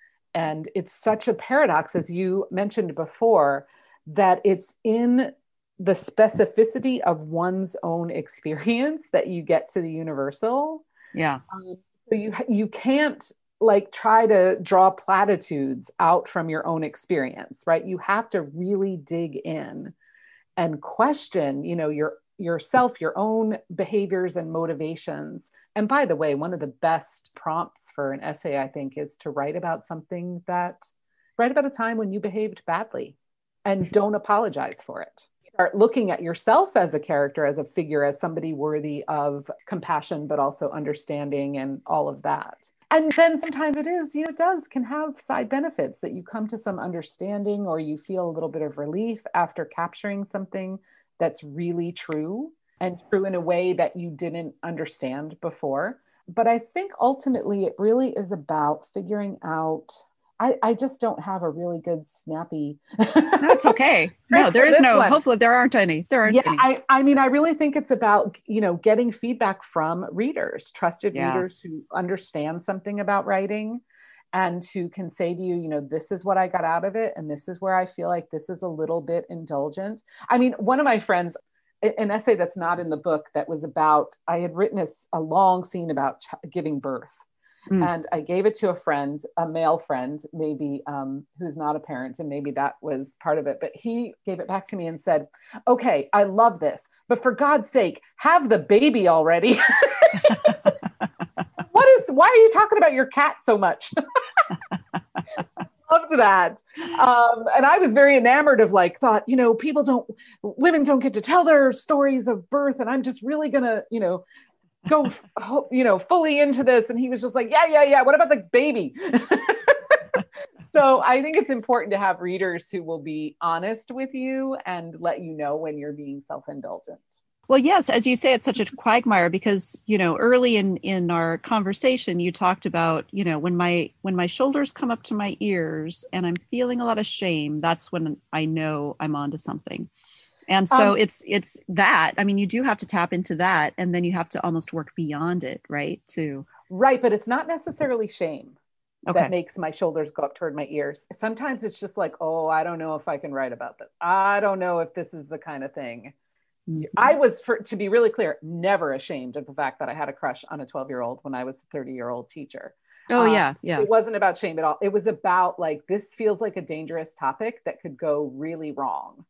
And it's such a paradox, as you mentioned before, that it's in the specificity of one's own experience that you get to the universal. Yeah. Um, so you you can't like try to draw platitudes out from your own experience, right? You have to really dig in and question, you know, your yourself, your own behaviors and motivations. And by the way, one of the best prompts for an essay, I think, is to write about something that, write about a time when you behaved badly and don't apologize for it. Start looking at yourself as a character, as a figure, as somebody worthy of compassion, but also understanding and all of that. And then sometimes it is, you know, it does can have side benefits that you come to some understanding or you feel a little bit of relief after capturing something that's really true and true in a way that you didn't understand before. But I think ultimately it really is about figuring out, I, I just don't have a really good snappy. No, it's okay. No, there is no, one. Hopefully there aren't any. There aren't yeah, any. I, I mean, I really think it's about, you know, getting feedback from readers, trusted yeah. readers who understand something about writing and who can say to you, you know, this is what I got out of it. And this is where I feel like this is a little bit indulgent. I mean, one of my friends, an essay that's not in the book that was about, I had written a, a long scene about ch- giving birth. Mm. And I gave it to a friend, a male friend, maybe um, who's not a parent, and maybe that was part of it. But he gave it back to me and said, okay, I love this, but for God's sake, have the baby already. What is, why are you talking about your cat so much? Loved that. Um, and I was very enamored of like, thought, you know, people don't, women don't get to tell their stories of birth. And I'm just really going to, you know, go, you know, fully into this. And he was just like, yeah, yeah, yeah. What about the baby? So I think it's important to have readers who will be honest with you and let you know when you're being self-indulgent. Well, yes, as you say, it's such a quagmire because, you know, early in, in our conversation, you talked about, you know, when my when my shoulders come up to my ears and I'm feeling a lot of shame, that's when I know I'm onto something. And so um, it's it's that. I mean, you do have to tap into that, and then you have to almost work beyond it, right? To right, but it's not necessarily shame okay. that makes my shoulders go up toward my ears. Sometimes it's just like, oh, I don't know if I can write about this. I don't know if this is the kind of thing. Mm-hmm. I was, for, to be really clear, never ashamed of the fact that I had a crush on a twelve-year-old when I was a thirty-year-old teacher. Oh, um, yeah, yeah. It wasn't about shame at all. It was about like, this feels like a dangerous topic that could go really wrong.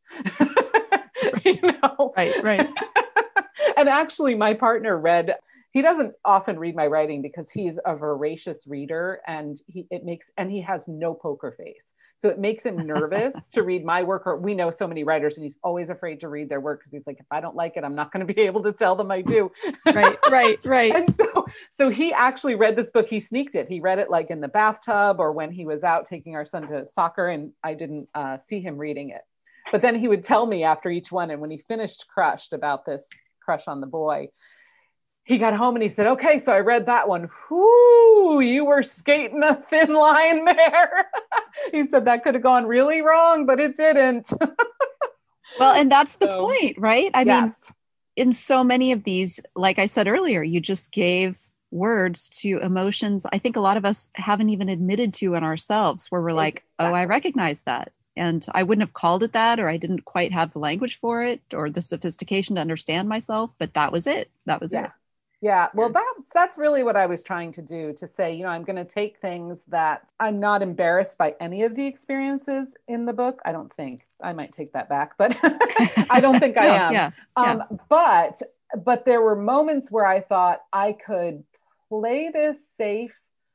You know? Right, right. And actually, my partner read, he doesn't often read my writing because he's a voracious reader and he it makes and he has no poker face. So it makes him nervous to read my work. Or we know so many writers and he's always afraid to read their work because he's like, if I don't like it, I'm not going to be able to tell them I do. Right, right, right. And so, so he actually read this book. He sneaked it. He read it like in the bathtub or when he was out taking our son to soccer, and I didn't uh, see him reading it. But then he would tell me after each one. And when he finished Crushed, about this crush on the boy, he got home and he said, okay, so I read that one. Whoo, you were skating a thin line there. He said that could have gone really wrong, but it didn't. Well, and that's the so, point, right? I yes. mean, in so many of these, like I said earlier, you just gave words to emotions I think a lot of us haven't even admitted to in ourselves, where we're like, exactly. oh, I recognize that. And I wouldn't have called it that, or I didn't quite have the language for it or the sophistication to understand myself, but that was it. That was yeah. it. Yeah, well, that, that's really what I was trying to do, to say, you know, I'm going to take things that I'm not embarrassed by any of the experiences in the book. I don't think. I might take that back, but I don't think I no, am. Yeah, um, yeah. But but there were moments where I thought I could play this safe,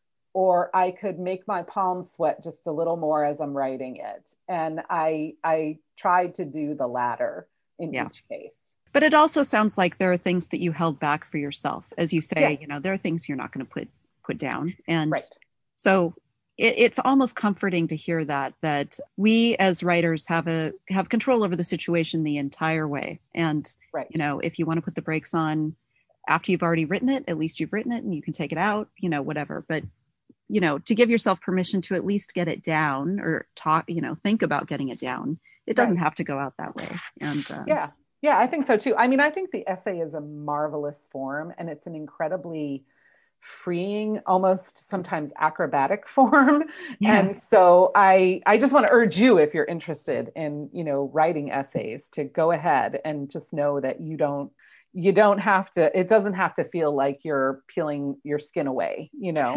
or I could make my palms sweat just a little more as I'm writing it. And I I tried to do the latter in yeah. each case. But it also sounds like there are things that you held back for yourself. As you say, yes. you know, there are things you're not going to put put down. And right. so it, it's almost comforting to hear that, that we as writers have a have control over the situation the entire way. And, right. you know, if you want to put the brakes on after you've already written it, at least you've written it and you can take it out, you know, whatever. But you know, to give yourself permission to at least get it down or talk, you know, think about getting it down. It doesn't right. have to go out that way. And um, yeah, yeah, I think so too. I mean, I think the essay is a marvelous form, and it's an incredibly freeing, almost sometimes acrobatic form. Yeah. And so I, I just want to urge you, if you're interested in, you know, writing essays, to go ahead and just know that you don't, you don't have to, it doesn't have to feel like you're peeling your skin away, you know,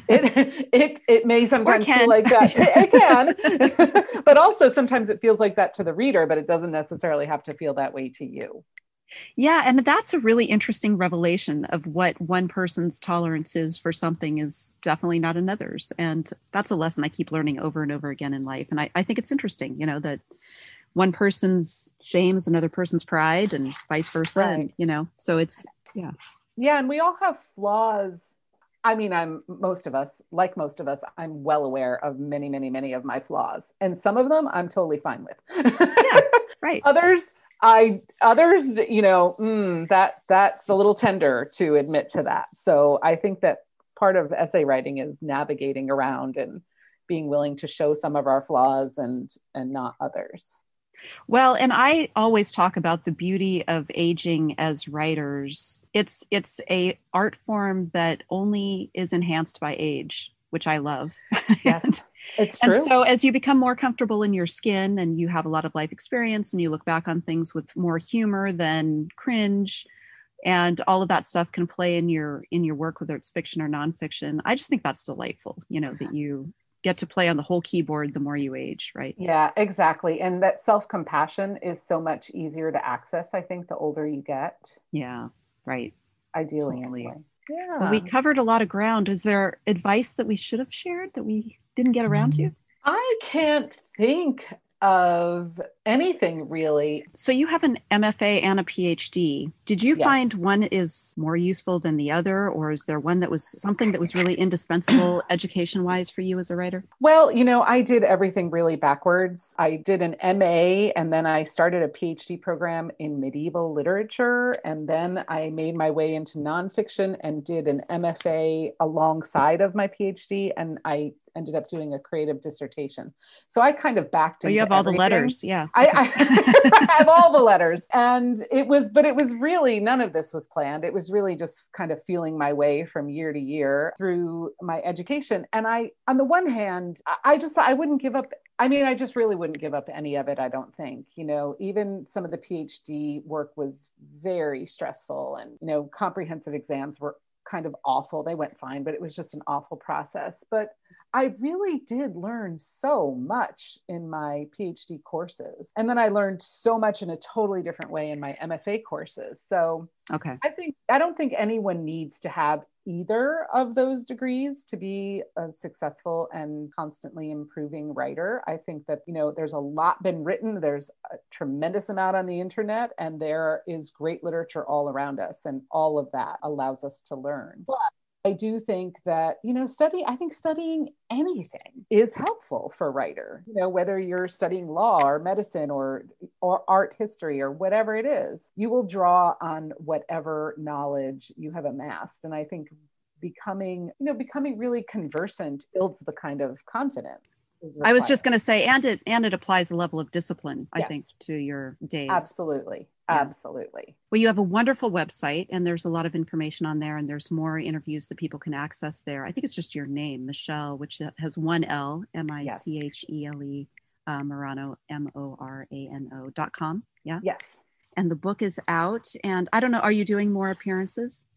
it, it, it may sometimes feel like that. It can, but also sometimes it feels like that to the reader, but it doesn't necessarily have to feel that way to you. Yeah. And that's a really interesting revelation of what one person's tolerance is for something is definitely not another's. And that's a lesson I keep learning over and over again in life. And I, I think it's interesting, you know, that one person's shame is another person's pride and vice versa. Right. And, you know, so it's, yeah. Yeah. And we all have flaws. I mean, I'm most of us, like most of us, I'm well aware of many, many, many of my flaws. And some of them I'm totally fine with. Yeah, right. Others, I, others, you know, mm, that, that's a little tender to admit to that. So I think that part of essay writing is navigating around and being willing to show some of our flaws and, and not others. Well, and I always talk about the beauty of aging as writers. It's it's a art form that only is enhanced by age, which I love. Yes, and, it's true. And so as you become more comfortable in your skin and you have a lot of life experience and you look back on things with more humor than cringe, and all of that stuff can play in your in your work, whether it's fiction or nonfiction. I just think that's delightful, you know, that you get to play on the whole keyboard the more you age, right? Yeah, exactly. And that self-compassion is so much easier to access, I think, the older you get. Yeah, right. Ideally, totally. Anyway. Yeah. Well, we covered a lot of ground. Is there advice that we should have shared that we didn't get around to? I can't think of anything really. So you have an M F A and a P H D. Did you Yes. find one is more useful than the other, or is there one that was something that was really indispensable education-wise for you as a writer? Well, you know, I did everything really backwards. I did an M A and then I started a P H D program in medieval literature. And then I made my way into nonfiction and did an M F A alongside of my P H D. And I ended up doing a creative dissertation. So I kind of backed into Oh, you have all everything. the letters. Yeah. I, I, I have all the letters. And it was, but it was really, none of this was planned. It was really just kind of feeling my way from year to year through my education. And I, on the one hand, I just, I wouldn't give up. I mean, I just really wouldn't give up any of it, I don't think. You know, even some of the P H D work was very stressful, and, you know, comprehensive exams were kind of awful. They went fine, but it was just an awful process. But I really did learn so much in my P H D courses. And then I learned so much in a totally different way in my M F A courses. So okay. I think, I don't think anyone needs to have either of those degrees to be a successful and constantly improving writer. I think that, you know, there's a lot been written. There's a tremendous amount on the internet, and there is great literature all around us. And all of that allows us to learn. But I do think that, you know, study, I think studying anything is helpful for a writer, you know, whether you're studying law or medicine or, or art history or whatever it is, you will draw on whatever knowledge you have amassed. And I think becoming, you know, becoming really conversant builds the kind of confidence. I was just going to say, and it, and it applies a level of discipline, I yes. think, to your days. Absolutely. Yeah. Absolutely. Well, you have a wonderful website, and there's a lot of information on there, and there's more interviews that people can access there. I think it's just your name, Michelle, which has one L, M I C H E L E, uh, Morano, M O R A N O dot com. Yeah. Yes. And the book is out, and I don't know, are you doing more appearances?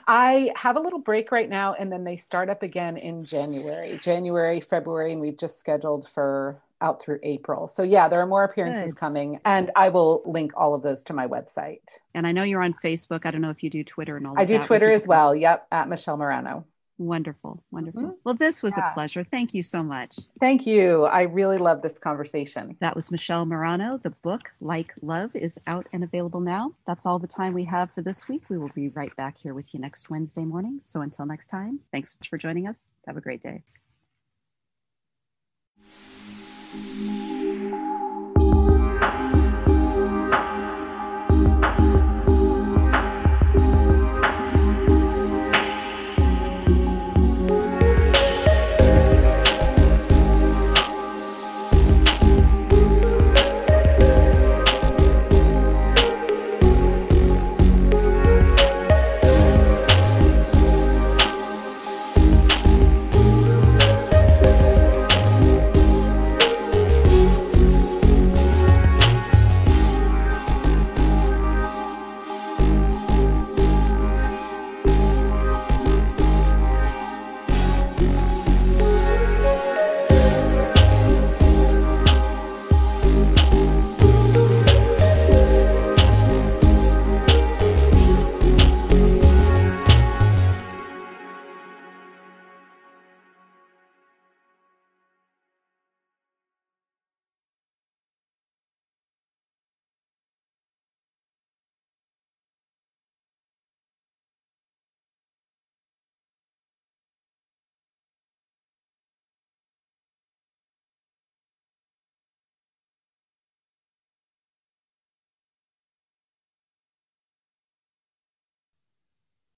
I have a little break right now, and then they start up again in January, January, February, and we've just scheduled for out through April. So yeah, there are more appearances Good. coming, and I will link all of those to my website. And I know you're on Facebook. I don't know if you do Twitter and all I of do that. Twitter as well. Yep, at Michelle Morano. Wonderful. Wonderful. Mm-hmm. Well, this was Yeah. a pleasure. Thank you so much. Thank you. I really love this conversation. That was Michelle Morano. The book, Like Love, is out and available now. That's all the time we have for this week. We will be right back here with you next Wednesday morning. So until next time, thanks for joining us. Have a great day.